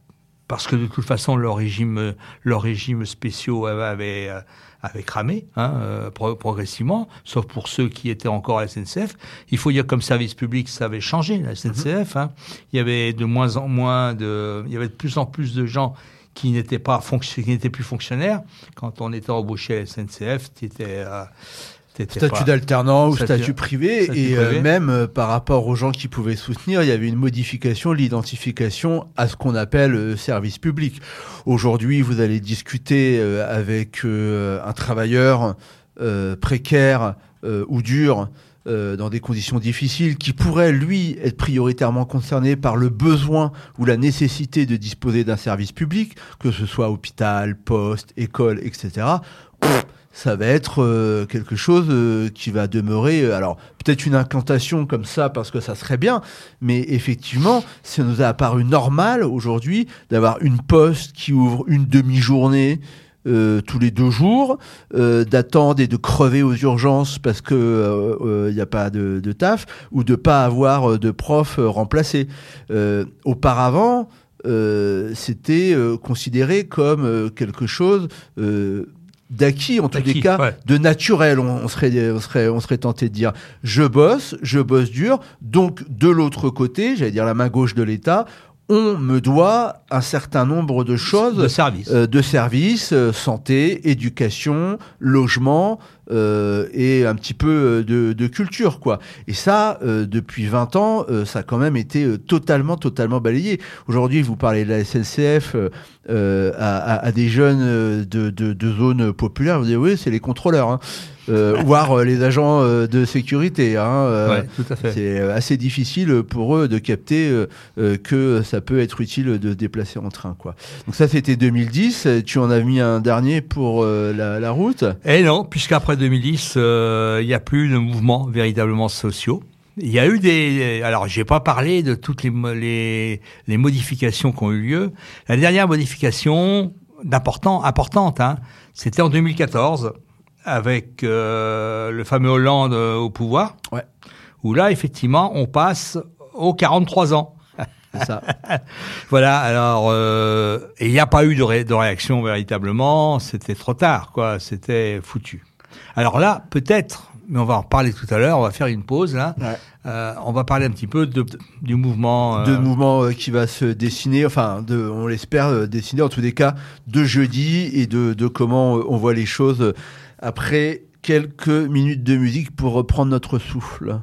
parce que de toute façon, leurs régimes, leurs régimes spéciaux avaient, avaient cramé hein, euh, pro- progressivement, sauf pour ceux qui étaient encore à la S N C F. Il faut dire comme service public, ça avait changé, la S N C F. Hein. Il y avait de moins en moins de... Il y avait de plus en plus de gens qui n'étaient pas fonction- qui n'étaient plus fonctionnaires. Quand on était embauché à la S N C F, tu étais... Euh, statut pas... d'alternant ou statut, statut privé statut et privé. Euh, même euh, par rapport aux gens qui pouvaient soutenir, il y avait une modification de l'identification à ce qu'on appelle euh, service public. Aujourd'hui, vous allez discuter euh, avec euh, un travailleur euh, précaire euh, ou dur euh, dans des conditions difficiles qui pourrait, lui, être prioritairement concerné par le besoin ou la nécessité de disposer d'un service public, que ce soit hôpital, poste, école, et cetera. Pff, ça va être euh, quelque chose euh, qui va demeurer, euh, alors peut-être une incantation comme ça parce que ça serait bien, mais effectivement, ça nous a apparu normal aujourd'hui d'avoir une poste qui ouvre une demi-journée euh, tous les deux jours, euh, d'attendre et de crever aux urgences parce que il euh, n'y a pas de, de taf, ou de pas avoir de prof euh, remplacé. Euh, auparavant, euh, c'était euh, considéré comme euh, quelque chose... Euh, d'acquis, en tous les cas, ouais. de naturel, on, on, serait, on, serait, on serait tenté de dire. Je bosse, je bosse dur, donc de l'autre côté, j'allais dire la main gauche de l'État, on me doit un certain nombre de choses. De services. Euh, de services, euh, santé, éducation, logement, euh, et un petit peu de, de culture, quoi. Et ça, euh, depuis vingt ans, euh, ça a quand même été euh, totalement, totalement balayé. Aujourd'hui, vous parlez de la S N C F euh, à, à, à des jeunes de, de, de zones populaires, vous dites oui, c'est les contrôleurs, hein. Euh, voire euh, les agents euh, de sécurité. Hein, euh, ouais, tout à fait. C'est assez difficile pour eux de capter euh, euh, que ça peut être utile de se déplacer en train, quoi. Donc ça, c'était deux mille dix. Tu en as mis un dernier pour euh, la, la route. Et non, puisqu'après deux mille dix, il euh, n'y a plus de mouvements véritablement sociaux. Il y a eu des... Alors, j'ai pas parlé de toutes les, les, les modifications qui ont eu lieu. La dernière modification d'important, importante, hein, c'était en deux mille quatorze, avec euh, le fameux Hollande euh, au pouvoir, ouais. où là, effectivement, on passe aux quarante-trois ans. C'est ça. Voilà, alors, euh, il n'y a pas eu de, ré, de réaction véritablement, c'était trop tard, quoi, c'était foutu. Alors là, peut-être, mais on va en reparler tout à l'heure, on va faire une pause, là, ouais. euh, on va parler un petit peu de, du mouvement... Euh... De mouvement euh, qui va se dessiner, enfin, de, on l'espère, euh, dessiner, en tous les cas, de jeudi, et de, de comment euh, on voit les choses... Euh, après quelques minutes de musique pour reprendre notre souffle.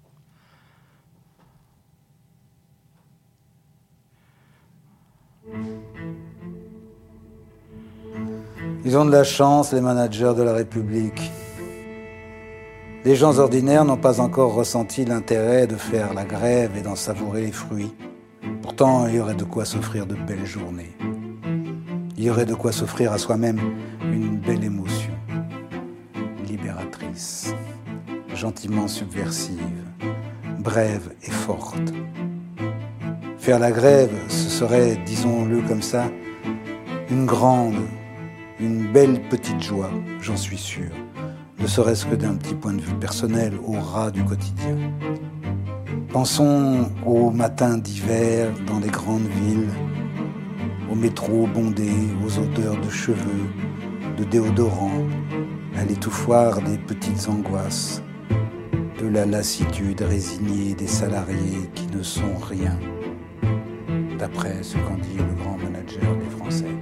Ils ont de la chance, les managers de la République. Les gens ordinaires n'ont pas encore ressenti l'intérêt de faire la grève et d'en savourer les fruits. Pourtant, il y aurait de quoi s'offrir de belles journées. Il y aurait de quoi s'offrir à soi-même une belle émotion. Libératrice, gentiment subversive, brève et forte. Faire la grève, ce serait, disons-le comme ça, une grande, une belle petite joie, j'en suis sûr, ne serait-ce que d'un petit point de vue personnel au ras du quotidien. Pensons aux matins d'hiver dans les grandes villes, aux métros bondés, aux odeurs de cheveux, de déodorants, à l'étouffoir des petites angoisses, de la lassitude résignée des salariés qui ne sont rien, d'après ce qu'en dit le grand manager des Français.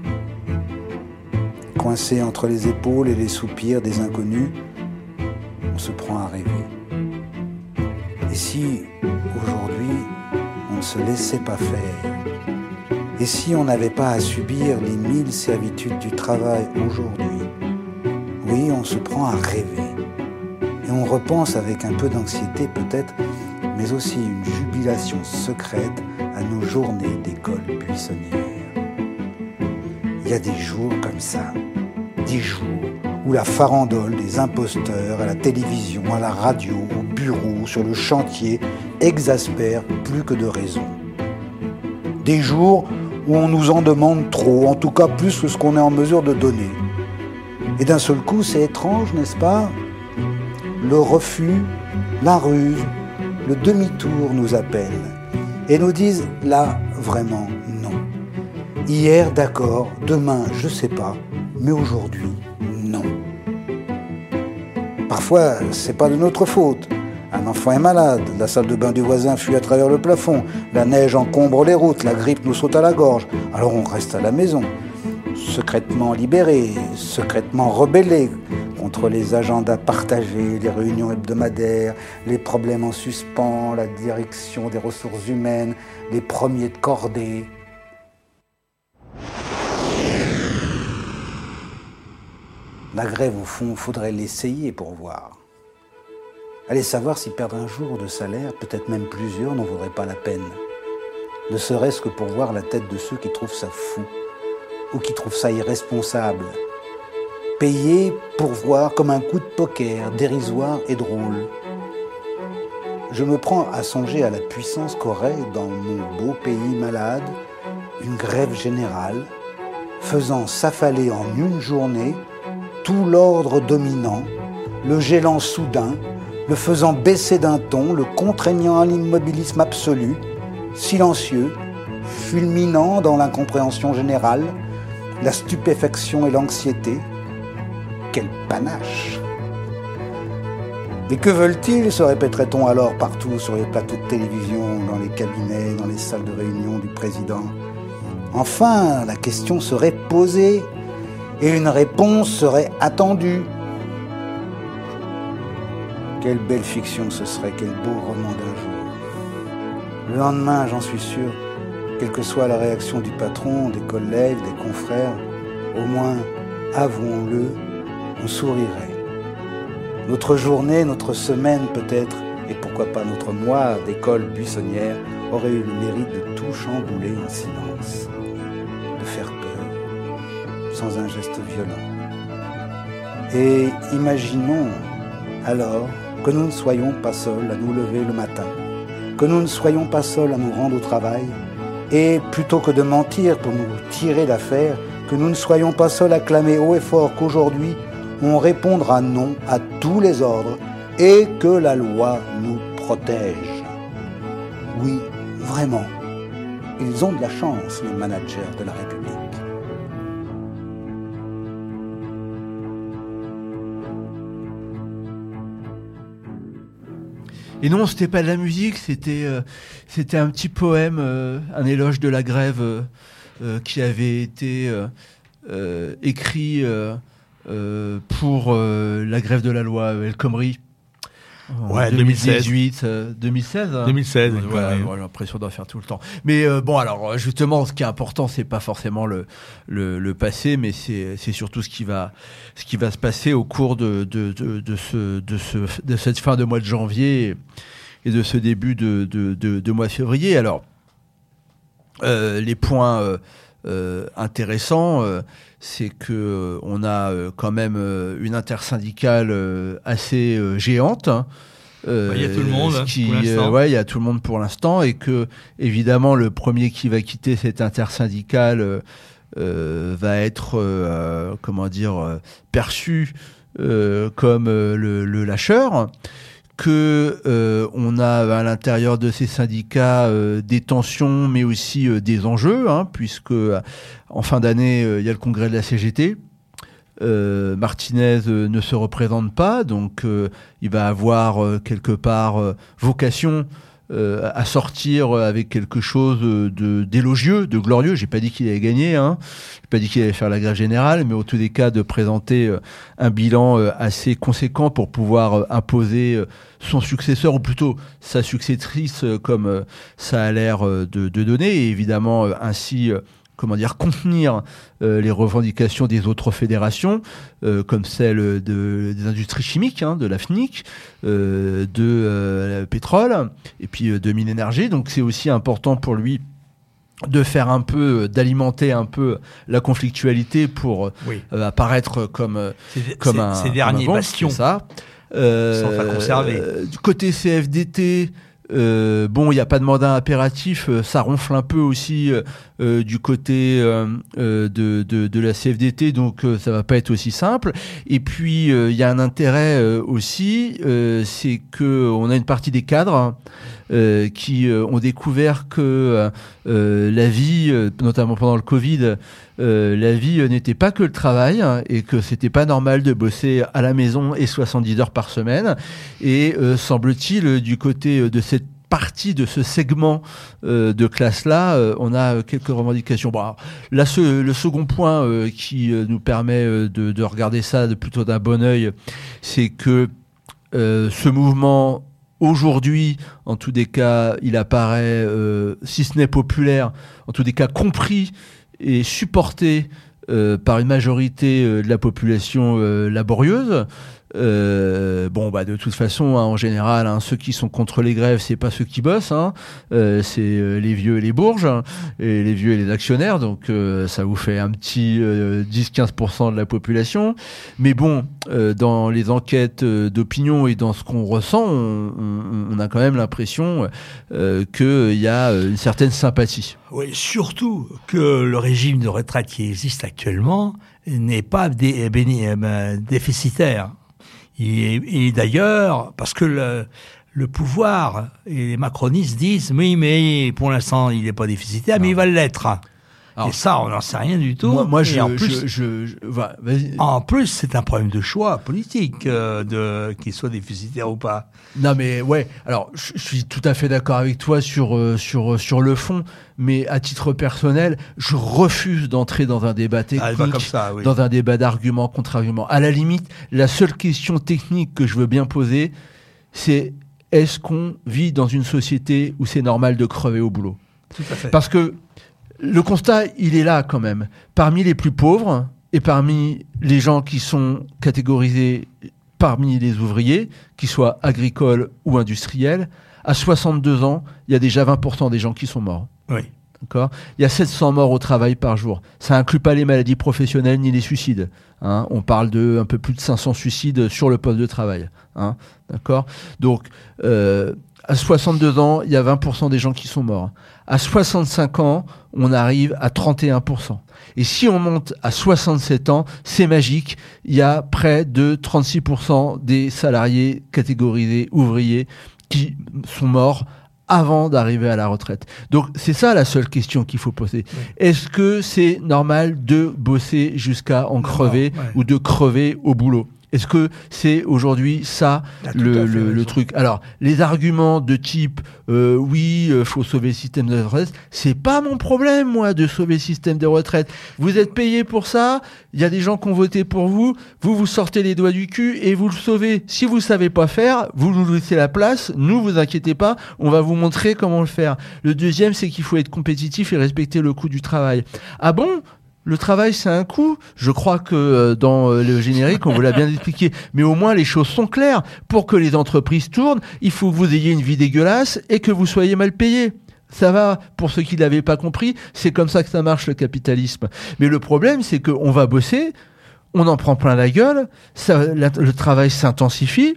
Coincé entre les épaules et les soupirs des inconnus, on se prend à rêver. Et si, aujourd'hui, on ne se laissait pas faire? Et si on n'avait pas à subir les mille servitudes du travail aujourd'hui? Oui, on se prend à rêver. Et on repense avec un peu d'anxiété peut-être, mais aussi une jubilation secrète à nos journées d'école buissonnière. Il y a des jours comme ça, des jours où la farandole des imposteurs à la télévision, à la radio, au bureau, sur le chantier, exaspère plus que de raison. Des jours où on nous en demande trop, en tout cas plus que ce qu'on est en mesure de donner. Et d'un seul coup, c'est étrange, n'est-ce pas? Le refus, la ruse, le demi-tour nous appellent et nous disent là, vraiment, non. Hier, d'accord, demain, je sais pas, mais aujourd'hui, non. Parfois, c'est pas de notre faute. Un enfant est malade, la salle de bain du voisin fuit à travers le plafond, la neige encombre les routes, la grippe nous saute à la gorge, alors on reste à la maison. Secrètement libéré, secrètement rebellé contre les agendas partagés, les réunions hebdomadaires, les problèmes en suspens, la direction des ressources humaines, les premiers de cordée. La grève, au fond, faudrait l'essayer pour voir. Allez savoir si perdre un jour de salaire, peut-être même plusieurs, n'en vaudrait pas la peine. Ne serait-ce que pour voir la tête de ceux qui trouvent ça fou ou qui trouvent ça irresponsable. Payer pour voir comme un coup de poker, dérisoire et drôle. Je me prends à songer à la puissance qu'aurait, dans mon beau pays malade, une grève générale, faisant s'affaler en une journée tout l'ordre dominant, le gelant soudain, le faisant baisser d'un ton, le contraignant à l'immobilisme absolu, silencieux, fulminant dans l'incompréhension générale, la stupéfaction et l'anxiété. Quel panache! Mais que veulent-ils, se répéterait-on alors partout sur les plateaux de télévision, dans les cabinets, dans les salles de réunion du président? Enfin, la question serait posée et une réponse serait attendue. Quelle belle fiction ce serait, quel beau roman d'un jour. Le lendemain, j'en suis sûr, quelle que soit la réaction du patron, des collègues, des confrères, au moins, avouons-le, on sourirait. Notre journée, notre semaine peut-être, et pourquoi pas notre mois d'école buissonnière, aurait eu le mérite de tout chambouler en silence, de faire peur, sans un geste violent. Et imaginons alors que nous ne soyons pas seuls à nous lever le matin, que nous ne soyons pas seuls à nous rendre au travail, et plutôt que de mentir pour nous tirer d'affaire, que nous ne soyons pas seuls à clamer haut et fort qu'aujourd'hui, on répondra non à tous les ordres et que la loi nous protège. Oui, vraiment, ils ont de la chance, les managers de la République. Et non, c'était pas de la musique, c'était euh, c'était un petit poème, euh, un éloge de la grève euh, euh, qui avait été euh, euh, écrit euh, euh, pour euh, la grève de la loi El Khomri. Ouais, deux mille dix-huit, euh, deux mille seize. Hein. deux mille seize. Ouais, ouais, ouais, j'ai l'impression d'en faire tout le temps. Mais euh, bon, alors justement, ce qui est important, c'est pas forcément le le, le passé, mais c'est c'est surtout ce qui va ce qui va se passer au cours de de de, de ce de ce de cette fin de mois de janvier et de ce début de de de, de mois de février. Alors euh, les points euh, euh, intéressants. Euh, c'est que euh, on a euh, quand même euh, une intersyndicale euh, assez euh, géante. Hein, euh, il y a tout le monde qui, pour l'instant. Euh, ouais, il y a tout le monde pour l'instant, et que évidemment le premier qui va quitter cette intersyndicale euh, euh, va être euh, comment dire euh, perçu euh, comme euh, le, le lâcheur. Que euh, on a à l'intérieur de ces syndicats euh, des tensions, mais aussi euh, des enjeux, hein, puisque euh, en fin d'année il euh, y a le congrès de la C G T. Euh, Martinez euh, ne se représente pas, donc euh, il va avoir euh, quelque part euh, vocation euh, à sortir avec quelque chose de d'élogieux, de glorieux. J'ai pas dit qu'il allait gagner, hein. J'ai pas dit qu'il allait faire la grève générale, mais au tous les cas de présenter euh, un bilan euh, assez conséquent pour pouvoir euh, imposer euh, son successeur, ou plutôt sa successrice, euh, comme euh, ça a l'air euh, de, de donner, et évidemment euh, ainsi euh, comment dire, contenir euh, les revendications des autres fédérations, euh, comme celle de, des industries chimiques, hein, de la F N I C, euh, de euh, pétrole, et puis euh, de Minénergie. Donc c'est aussi important pour lui de faire un peu, d'alimenter un peu la conflictualité pour oui. euh, apparaître comme, c'est, comme c'est, un... Ces derniers un bastions. C'est ça. Euh, Sans faire conserver. Euh, du côté C F D T, Euh, bon, il n'y a pas de mandat impératif, euh, ça ronfle un peu aussi euh, euh, du côté euh, euh, de, de, de la C F D T, donc euh, ça va pas être aussi simple. Et puis il euh, y a un intérêt euh, aussi, euh, c'est que on a une partie des cadres euh, qui euh, ont découvert que euh, la vie, euh, notamment pendant le Covid, euh, la vie euh, n'était pas que le travail, hein, et que c'était pas normal de bosser à la maison et soixante-dix heures par semaine. Et euh, semble-t-il, du côté de cette partie de ce segment euh, de classe-là, euh, on a quelques revendications. Bon, alors, là, ce, le second point euh, qui euh, nous permet euh, de, de regarder ça de plutôt d'un bon œil, c'est que euh, ce mouvement, aujourd'hui, en tous des cas, il apparaît, euh, si ce n'est populaire, en tous des cas compris et supporté euh, par une majorité euh, de la population euh, laborieuse. Euh, bon, bah de toute façon, hein, en général, hein, ceux qui sont contre les grèves, c'est pas ceux qui bossent, hein, euh, c'est euh, les vieux et les bourges, hein, et les vieux et les actionnaires. Donc, euh, ça vous fait un petit euh, dix à quinze pour cent de la population. Mais bon, euh, dans les enquêtes euh, d'opinion et dans ce qu'on ressent, on, on, on a quand même l'impression euh, qu'il y a une certaine sympathie. Oui, surtout que le régime de retraite qui existe actuellement n'est pas dé- béni- euh, déficitaire. Et, et d'ailleurs, parce que le, le pouvoir et les macronistes disent oui, mais pour l'instant il n'est pas déficitaire, mais il va l'être. Alors, et ça, on n'en sait rien du tout. Moi, moi je, en plus, je, je, je va, vas-y. En plus, c'est un problème de choix politique, euh, de qu'il soit déficitaire ou pas. Non, mais ouais. Alors, je, je suis tout à fait d'accord avec toi sur euh, sur sur le fond, mais à titre personnel, je refuse d'entrer dans un débat technique, ah, comme ça, oui. dans un débat d'arguments contre arguments. À la limite, la seule question technique que je veux bien poser, c'est est-ce qu'on vit dans une société où c'est normal de crever au boulot ? Tout à fait. Parce que le constat, il est là quand même. Parmi les plus pauvres et parmi les gens qui sont catégorisés parmi les ouvriers, qu'ils soient agricoles ou industriels, à soixante-deux ans, il y a déjà vingt pour cent des gens qui sont morts. Oui. D'accord ? Il y a sept cents morts au travail par jour. Ça inclut pas les maladies professionnelles ni les suicides. Hein. On parle de un peu plus de cinq cents suicides sur le poste de travail. Hein. D'accord ? Donc, euh, à soixante-deux ans, il y a vingt pour cent des gens qui sont morts. À soixante-cinq ans, on arrive à trente et un pour cent. Et si on monte à soixante-sept ans, c'est magique. Il y a près de trente-six pour cent des salariés catégorisés ouvriers qui sont morts avant d'arriver à la retraite. Donc, c'est ça la seule question qu'il faut poser. Oui. Est-ce que c'est normal de bosser jusqu'à en crever non, ouais. ou de crever au boulot ? Est-ce que c'est aujourd'hui ça le, le, le truc ? Alors, les arguments de type euh, oui, euh, faut sauver le système de retraite, c'est pas mon problème, moi, de sauver le système de retraite. Vous êtes payé pour ça, il y a des gens qui ont voté pour vous, vous vous sortez les doigts du cul et vous le sauvez. Si vous savez pas faire, vous nous laissez la place, nous, vous inquiétez pas, on va vous montrer comment le faire. Le deuxième, c'est qu'il faut être compétitif et respecter le coût du travail. Ah bon ? Le travail, c'est un coût. Je crois que euh, dans euh, le générique, on vous l'a bien expliqué. Mais au moins, les choses sont claires. Pour que les entreprises tournent, il faut que vous ayez une vie dégueulasse et que vous soyez mal payé. Ça va, pour ceux qui ne l'avaient pas compris, c'est comme ça que ça marche, le capitalisme. Mais le problème, c'est qu'on va bosser, on en prend plein la gueule, ça, la, le travail s'intensifie.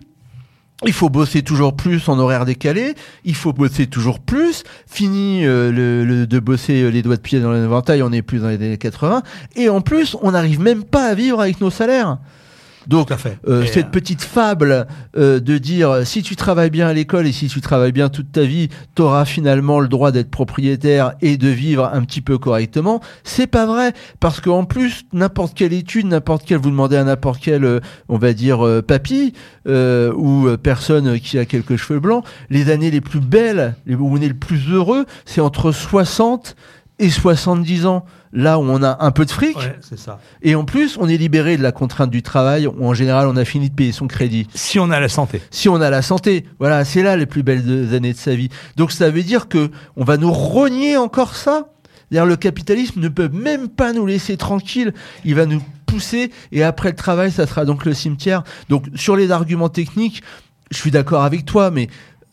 Il faut bosser toujours plus en horaire décalé, il faut bosser toujours plus, fini euh, le, le, de bosser les doigts de pied dans l'éventail, on n'est plus dans les années quatre-vingts, et en plus, on n'arrive même pas à vivre avec nos salaires. Donc, euh, cette euh... petite fable euh, de dire si tu travailles bien à l'école et si tu travailles bien toute ta vie, t'auras finalement le droit d'être propriétaire et de vivre un petit peu correctement, c'est pas vrai. Parce qu'en plus, n'importe quelle étude, n'importe quelle, vous demandez à n'importe quel, euh, on va dire, euh, papy euh, ou euh, personne qui a quelques cheveux blancs, les années les plus belles, les, où on est le plus heureux, c'est entre soixante et soixante-dix ans. Là où on a un peu de fric, ouais, c'est ça. Et en plus, on est libéré de la contrainte du travail, où en général, on a fini de payer son crédit. Si on a la santé. Si on a la santé. Voilà, c'est là les plus belles de, années de sa vie. Donc ça veut dire que on va nous rogner encore ça. C'est-à-dire le capitalisme ne peut même pas nous laisser tranquilles. Il va nous pousser, et après le travail, ça sera donc le cimetière. Donc sur les arguments techniques, je suis d'accord avec toi, mais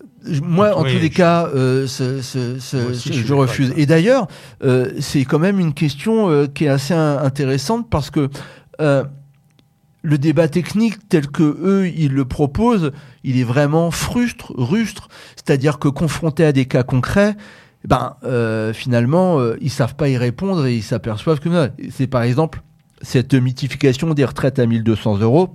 moi, en oui, tous les je... cas, euh, ce, ce, ce, aussi, je, je refuse. Et d'ailleurs, euh, c'est quand même une question euh, qui est assez intéressante parce que euh, le débat technique tel que eux ils le proposent, il est vraiment frustre, rustre, c'est-à-dire que confronté à des cas concrets, ben euh, finalement euh, ils savent pas y répondre et ils s'aperçoivent que non. C'est par exemple cette mythification des retraites à mille deux cents euros.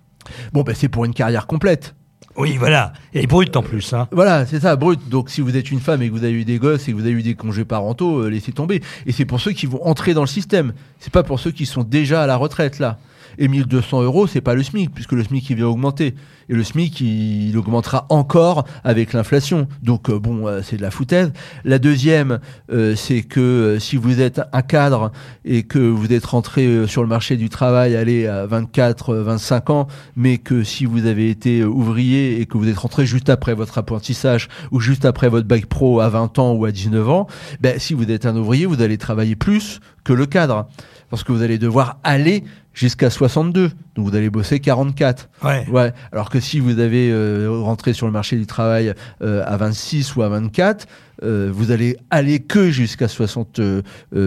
Bon ben c'est pour une carrière complète. Oui, voilà. Et brut en plus. Hein. Voilà, c'est ça, brut. Donc, si vous êtes une femme et que vous avez eu des gosses et que vous avez eu des congés parentaux, euh, laissez tomber. Et c'est pour ceux qui vont entrer dans le système. C'est pas pour ceux qui sont déjà à la retraite, là. Et mille deux cents euros, c'est pas le SMIC, puisque le SMIC, il vient augmenter. Et le SMIC, il, il augmentera encore avec l'inflation. Donc, euh, bon, euh, c'est de la foutaise. La deuxième, euh, c'est que euh, si vous êtes un cadre et que vous êtes rentré euh, sur le marché du travail, allez, à vingt-quatre, vingt-cinq ans, mais que si vous avez été euh, ouvrier et que vous êtes rentré juste après votre apprentissage ou juste après votre bac pro à vingt ans ou à dix-neuf ans, ben, si vous êtes un ouvrier, vous allez travailler plus que le cadre. Parce que vous allez devoir aller jusqu'à soixante-deux. Donc, vous allez bosser quarante-quatre. Ouais. Ouais. Alors que si vous avez euh, rentré sur le marché du travail euh, à vingt-six ou à vingt-quatre, euh, vous allez aller que jusqu'à soixante-deux.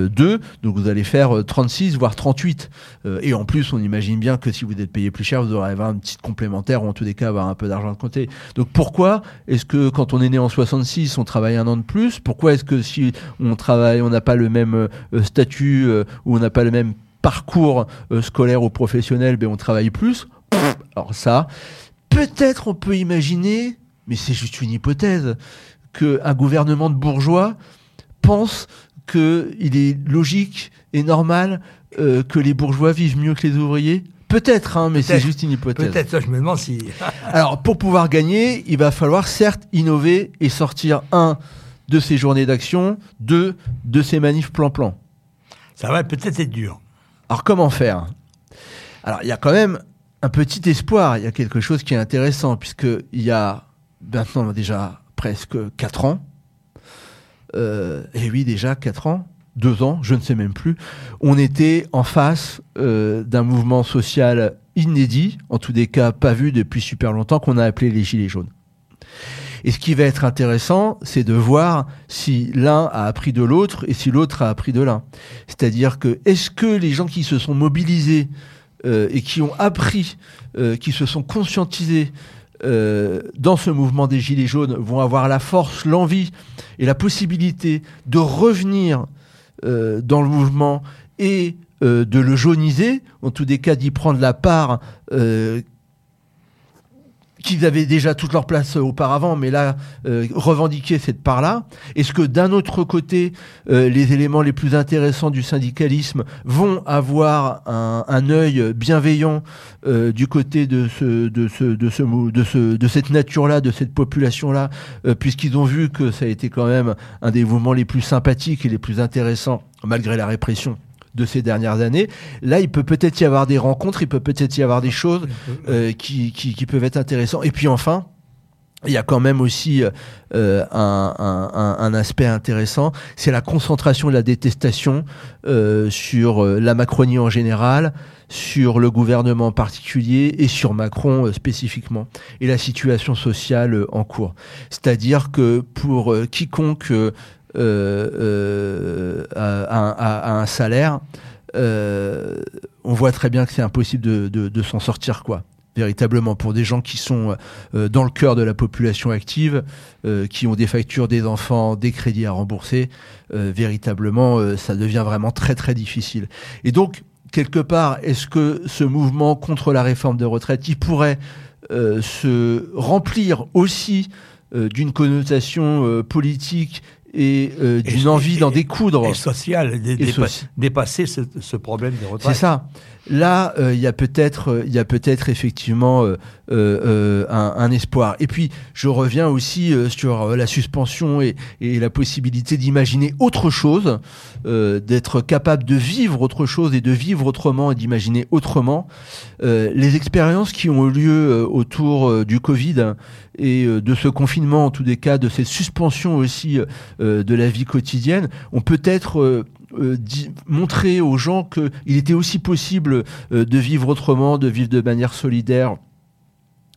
Donc, vous allez faire euh, trente-six, voire trente-huit. Euh, et en plus, on imagine bien que si vous êtes payé plus cher, vous aurez avoir une petite complémentaire ou en tous les cas avoir un peu d'argent de côté. Donc, pourquoi est-ce que quand on est né en soixante-six, on travaille un an de plus? Pourquoi est-ce que si on travaille, on n'a pas le même euh, statut euh, ou on n'a pas le même parcours euh, scolaire ou professionnel, ben on travaille plus? Alors ça, peut-être on peut imaginer, mais c'est juste une hypothèse, qu'un gouvernement de bourgeois pense qu'il est logique et normal euh, que les bourgeois vivent mieux que les ouvriers. Peut-être, hein, mais Peut-être. c'est juste une hypothèse. Peut-être, ça, je me demande si... Alors, pour pouvoir gagner, il va falloir certes innover et sortir, un, de ces journées d'action, deux, de ces manifs plan-plan. Ça va peut-être être dur. Alors, comment faire? Alors, il y a quand même un petit espoir. Il y a quelque chose qui est intéressant, puisqu'il y a maintenant déjà presque quatre ans, euh, et oui, déjà quatre ans, deux ans, je ne sais même plus, on était en face euh, d'un mouvement social inédit, en tous des cas pas vu depuis super longtemps, qu'on a appelé les Gilets jaunes. Et ce qui va être intéressant, c'est de voir si l'un a appris de l'autre et si l'autre a appris de l'un. C'est-à-dire que, est-ce que les gens qui se sont mobilisés euh, et qui ont appris, euh, qui se sont conscientisés euh, dans ce mouvement des Gilets jaunes vont avoir la force, l'envie et la possibilité de revenir euh, dans le mouvement et euh, de le jauniser, en tous des cas d'y prendre la part euh, qu'ils avaient déjà toute leur place auparavant, mais là, euh, revendiquer cette part-là. Est-ce que d'un autre côté, euh, les éléments les plus intéressants du syndicalisme vont avoir un, un œil bienveillant euh, du côté de ce, de ce, de ce, de ce, de cette nature-là, de cette population-là, euh, puisqu'ils ont vu que ça a été quand même un des mouvements les plus sympathiques et les plus intéressants, malgré la répression de ces dernières années. Là, il peut peut-être y avoir des rencontres, il peut peut-être y avoir des choses euh, qui, qui, qui peuvent être intéressantes. Et puis enfin, il y a quand même aussi euh, un, un, un aspect intéressant, c'est la concentration de la détestation euh, sur la Macronie en général, sur le gouvernement en particulier et sur Macron euh, spécifiquement, et la situation sociale euh, en cours. C'est-à-dire que pour euh, quiconque euh, Euh, euh, à, à, à un salaire, euh, on voit très bien que c'est impossible de, de, de s'en sortir, quoi. Véritablement, pour des gens qui sont euh, dans le cœur de la population active, euh, qui ont des factures, des enfants, des crédits à rembourser, euh, véritablement, euh, ça devient vraiment très très difficile. Et donc, quelque part, est-ce que ce mouvement contre la réforme des retraites, il pourrait euh, se remplir aussi euh, d'une connotation euh, politique et euh, d'une et, envie et, d'en découdre. Et sociale, dé, et dépa soci... dépasser ce, ce problème des retraites. C'est ça. Là, il euh, y a peut-être, il y a peut-être effectivement euh, euh, un, un espoir. Et puis, je reviens aussi euh, sur euh, la suspension et, et la possibilité d'imaginer autre chose, euh, d'être capable de vivre autre chose et de vivre autrement et d'imaginer autrement. Euh, les expériences qui ont eu lieu euh, autour euh, du Covid et euh, de ce confinement, en tous les cas, de cette suspension aussi euh, de la vie quotidienne, ont peut-être euh, Euh, dit, montrer aux gens qu'il était aussi possible euh, de vivre autrement, de vivre de manière solidaire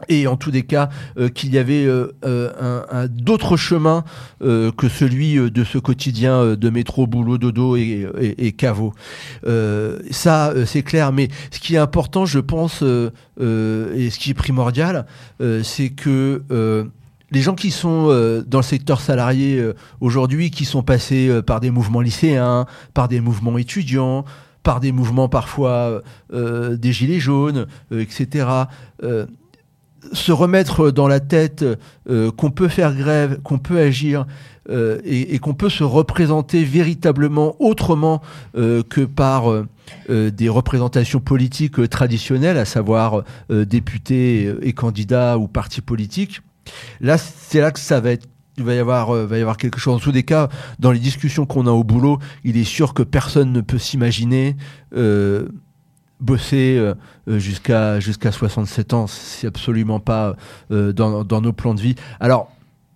Et en tous les cas, euh, qu'il y avait euh, euh, un, un, d'autres chemins euh, que celui de ce quotidien euh, de métro, boulot, dodo et, et, et caveau. Euh, ça, euh, c'est clair. Mais ce qui est important, je pense, euh, euh, et ce qui est primordial, euh, c'est que euh, les gens qui sont euh, dans le secteur salarié euh, aujourd'hui, qui sont passés euh, par des mouvements lycéens, par des mouvements étudiants, par des mouvements parfois euh, des gilets jaunes, euh, et cetera, euh, se remettre dans la tête euh, qu'on peut faire grève, qu'on peut agir euh, et, et qu'on peut se représenter véritablement autrement euh, que par euh, euh, des représentations politiques euh, traditionnelles, à savoir euh, députés et candidats ou partis politiques. Là, c'est là que ça va être il va y avoir, euh, va y avoir quelque chose. En tous les cas, dans les discussions qu'on a au boulot, il est sûr que personne ne peut s'imaginer euh, bosser euh, jusqu'à jusqu'à soixante-sept ans. C'est absolument pas euh, dans, dans nos plans de vie. Alors,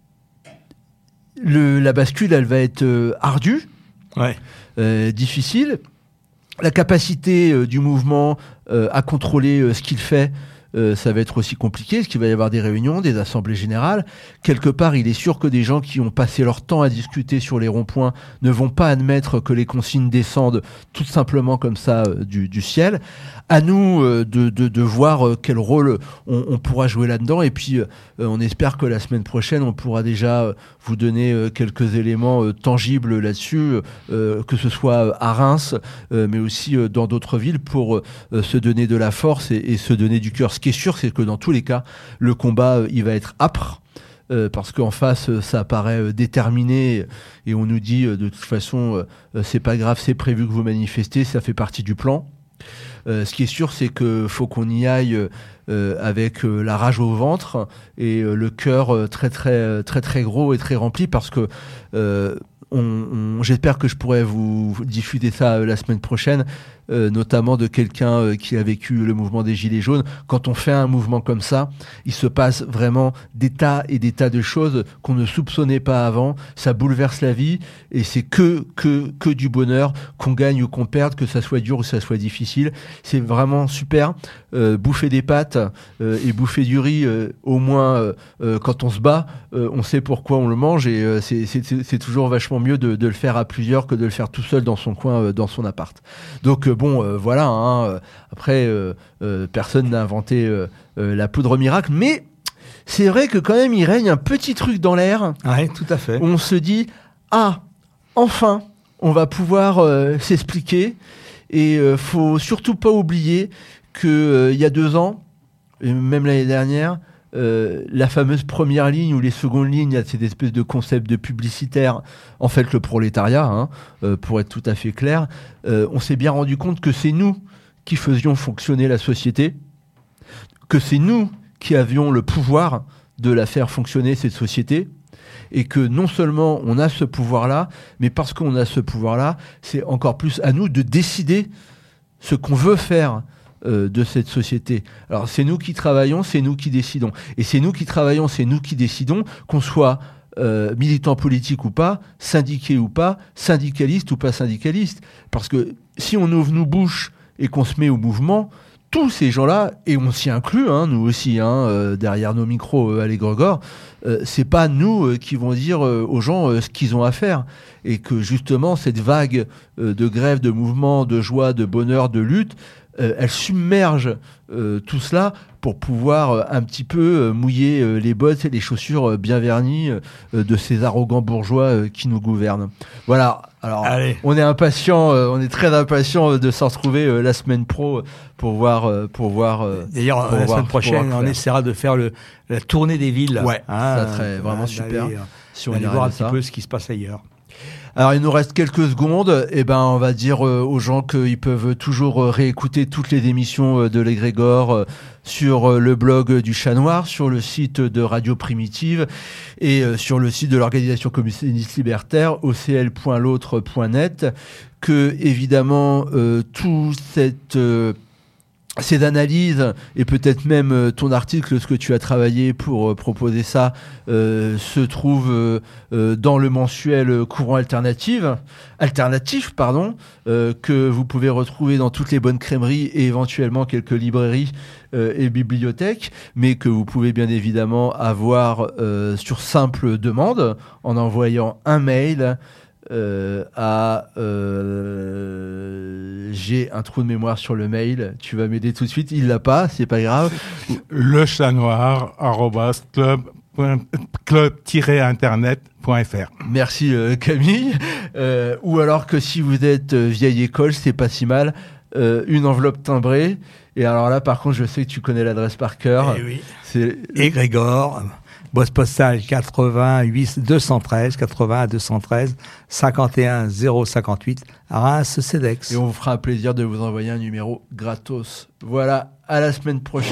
le, la bascule, elle va être euh, ardue, ouais. euh, difficile. La capacité euh, du mouvement euh, à contrôler euh, ce qu'il fait, Euh, ça va être aussi compliqué, parce qu'il va y avoir des réunions, des assemblées générales. Quelque part, il est sûr que des gens qui ont passé leur temps à discuter sur les ronds-points ne vont pas admettre que les consignes descendent tout simplement comme ça euh, du, du ciel. À nous euh, de, de, de voir euh, quel rôle on, on pourra jouer là-dedans. Et puis, euh, on espère que la semaine prochaine, on pourra déjà euh, vous donner euh, quelques éléments euh, tangibles là-dessus, euh, que ce soit à Reims, euh, mais aussi euh, dans d'autres villes, pour euh, se donner de la force et, et se donner du cœur. Ce qui est sûr, c'est que dans tous les cas, le combat, euh, il va être âpre, euh, parce qu'en face, euh, ça paraît euh, déterminé, et on nous dit, euh, de toute façon, euh, c'est pas grave, c'est prévu que vous manifestez, ça fait partie du plan. Euh, ce qui est sûr, c'est qu'il faut qu'on y aille euh, avec euh, la rage au ventre et euh, le cœur euh, très, très, très, très gros et très rempli, parce que euh, on, on, j'espère que je pourrai vous diffuser ça euh, la semaine prochaine, euh, notamment de quelqu'un euh, qui a vécu le mouvement des Gilets jaunes. Quand on fait un mouvement comme ça, il se passe vraiment des tas et des tas de choses qu'on ne soupçonnait pas avant. Ça bouleverse la vie et c'est que, que, que du bonheur, qu'on gagne ou qu'on perde, que ça soit dur ou que ça soit difficile. C'est vraiment super. Euh, bouffer des pâtes euh, et bouffer du riz, euh, au moins euh, euh, quand on se bat, euh, on sait pourquoi on le mange, et euh, c'est, c'est, c'est toujours vachement mieux de, de le faire à plusieurs que de le faire tout seul dans son coin, euh, dans son appart. Donc euh, bon, euh, voilà, hein, après euh, euh, personne n'a inventé euh, euh, la poudre miracle, mais c'est vrai que quand même il règne un petit truc dans l'air. Ouais, tout à fait. On se dit, ah, enfin, on va pouvoir euh, s'expliquer, et euh, faut surtout pas oublier qu'il euh, y a deux ans, et même l'année dernière, euh, la fameuse première ligne ou les secondes lignes, il y a cette espèce de concept de publicitaire, en fait le prolétariat, hein, euh, pour être tout à fait clair, euh, on s'est bien rendu compte que c'est nous qui faisions fonctionner la société, que c'est nous qui avions le pouvoir de la faire fonctionner, cette société, et que non seulement on a ce pouvoir-là, mais parce qu'on a ce pouvoir-là, c'est encore plus à nous de décider ce qu'on veut faire euh, de cette société. Alors c'est nous qui travaillons, c'est nous qui décidons. Et c'est nous qui travaillons, c'est nous qui décidons, qu'on soit euh, militant politique ou pas, syndiqué ou pas, syndicaliste ou pas syndicaliste. Parce que si on ouvre nos bouches et qu'on se met au mouvement, tous ces gens-là, et on s'y inclut, hein, nous aussi, hein, euh, derrière nos micros euh, à l'Égrégore, euh, c'est pas nous euh, qui vont dire euh, aux gens euh, ce qu'ils ont à faire. Et que justement, cette vague euh, de grève, de mouvement, de joie, de bonheur, de lutte, euh, elle submerge euh, tout cela pour pouvoir euh, un petit peu euh, mouiller euh, les bottes et les chaussures euh, bien vernies euh, de ces arrogants bourgeois euh, qui nous gouvernent. Voilà. Alors, Allez. on est impatient, euh, on est très impatient de s'en retrouver euh, la semaine pro pour voir, euh, pour voir. Euh, D'ailleurs, pour la voir, semaine prochaine, pour on essaiera de faire le, la tournée des villes. Ouais, hein, ça serait vraiment euh, super. d'aller, Si on d'aller y voir un arrive petit ça. peu ce qui se passe ailleurs. Alors, il nous reste quelques secondes. Et ben, on va dire euh, aux gens qu'ils peuvent toujours euh, réécouter toutes les émissions euh, de l'Égrégore euh, sur euh, le blog du Chat Noir, sur le site de Radio Primitive et euh, sur le site de l'organisation communiste libertaire, o c l point l'autre point net. Que, évidemment, euh, tout cette... Euh, ces analyses et peut-être même euh, ton article, ce que tu as travaillé pour euh, proposer ça, euh, se trouve euh, euh, dans le mensuel Courant Alternative, Alternatif, pardon, euh, que vous pouvez retrouver dans toutes les bonnes crèmeries et éventuellement quelques librairies euh, et bibliothèques, mais que vous pouvez bien évidemment avoir euh, sur simple demande en envoyant un mail. Euh, à euh, j'ai un trou de mémoire sur le mail, tu vas m'aider tout de suite, il l'a pas, c'est pas grave. Le chat noir arobase club club tiret internet point f r. Merci euh, Camille. Euh, ou alors que si vous êtes euh, vieille école, c'est pas si mal, euh, une enveloppe timbrée. Et alors là, par contre, je sais que tu connais l'adresse par cœur. Eh oui. C'est Égrégore. Boîte postale quatre-vingt-huit deux cent treize, quatre-vingts deux cent treize, cinquante et un zéro cinquante-huit, Reims Cedex. Et on vous fera un plaisir de vous envoyer un numéro gratos. Voilà, à la semaine prochaine.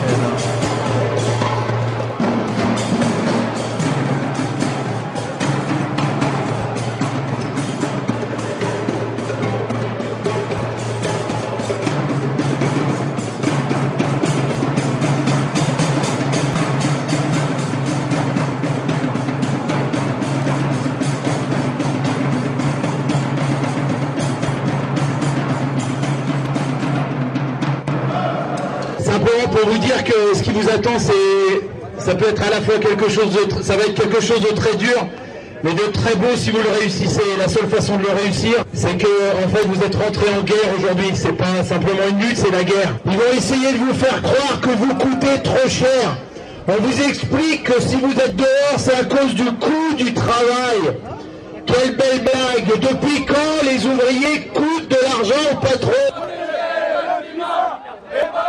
Simplement pour vous dire que ce qui vous attend, c'est, ça peut être à la fois quelque chose de, ça va être quelque chose de très dur, mais de très beau si vous le réussissez. La seule façon de le réussir, c'est que, en fait, vous êtes rentré en guerre aujourd'hui. C'est pas simplement une lutte, c'est la guerre. Ils vont essayer de vous faire croire que vous coûtez trop cher. On vous explique que si vous êtes dehors, c'est à cause du coût du travail. Quelle belle blague! Depuis quand les ouvriers coûtent de l'argent au patron? Et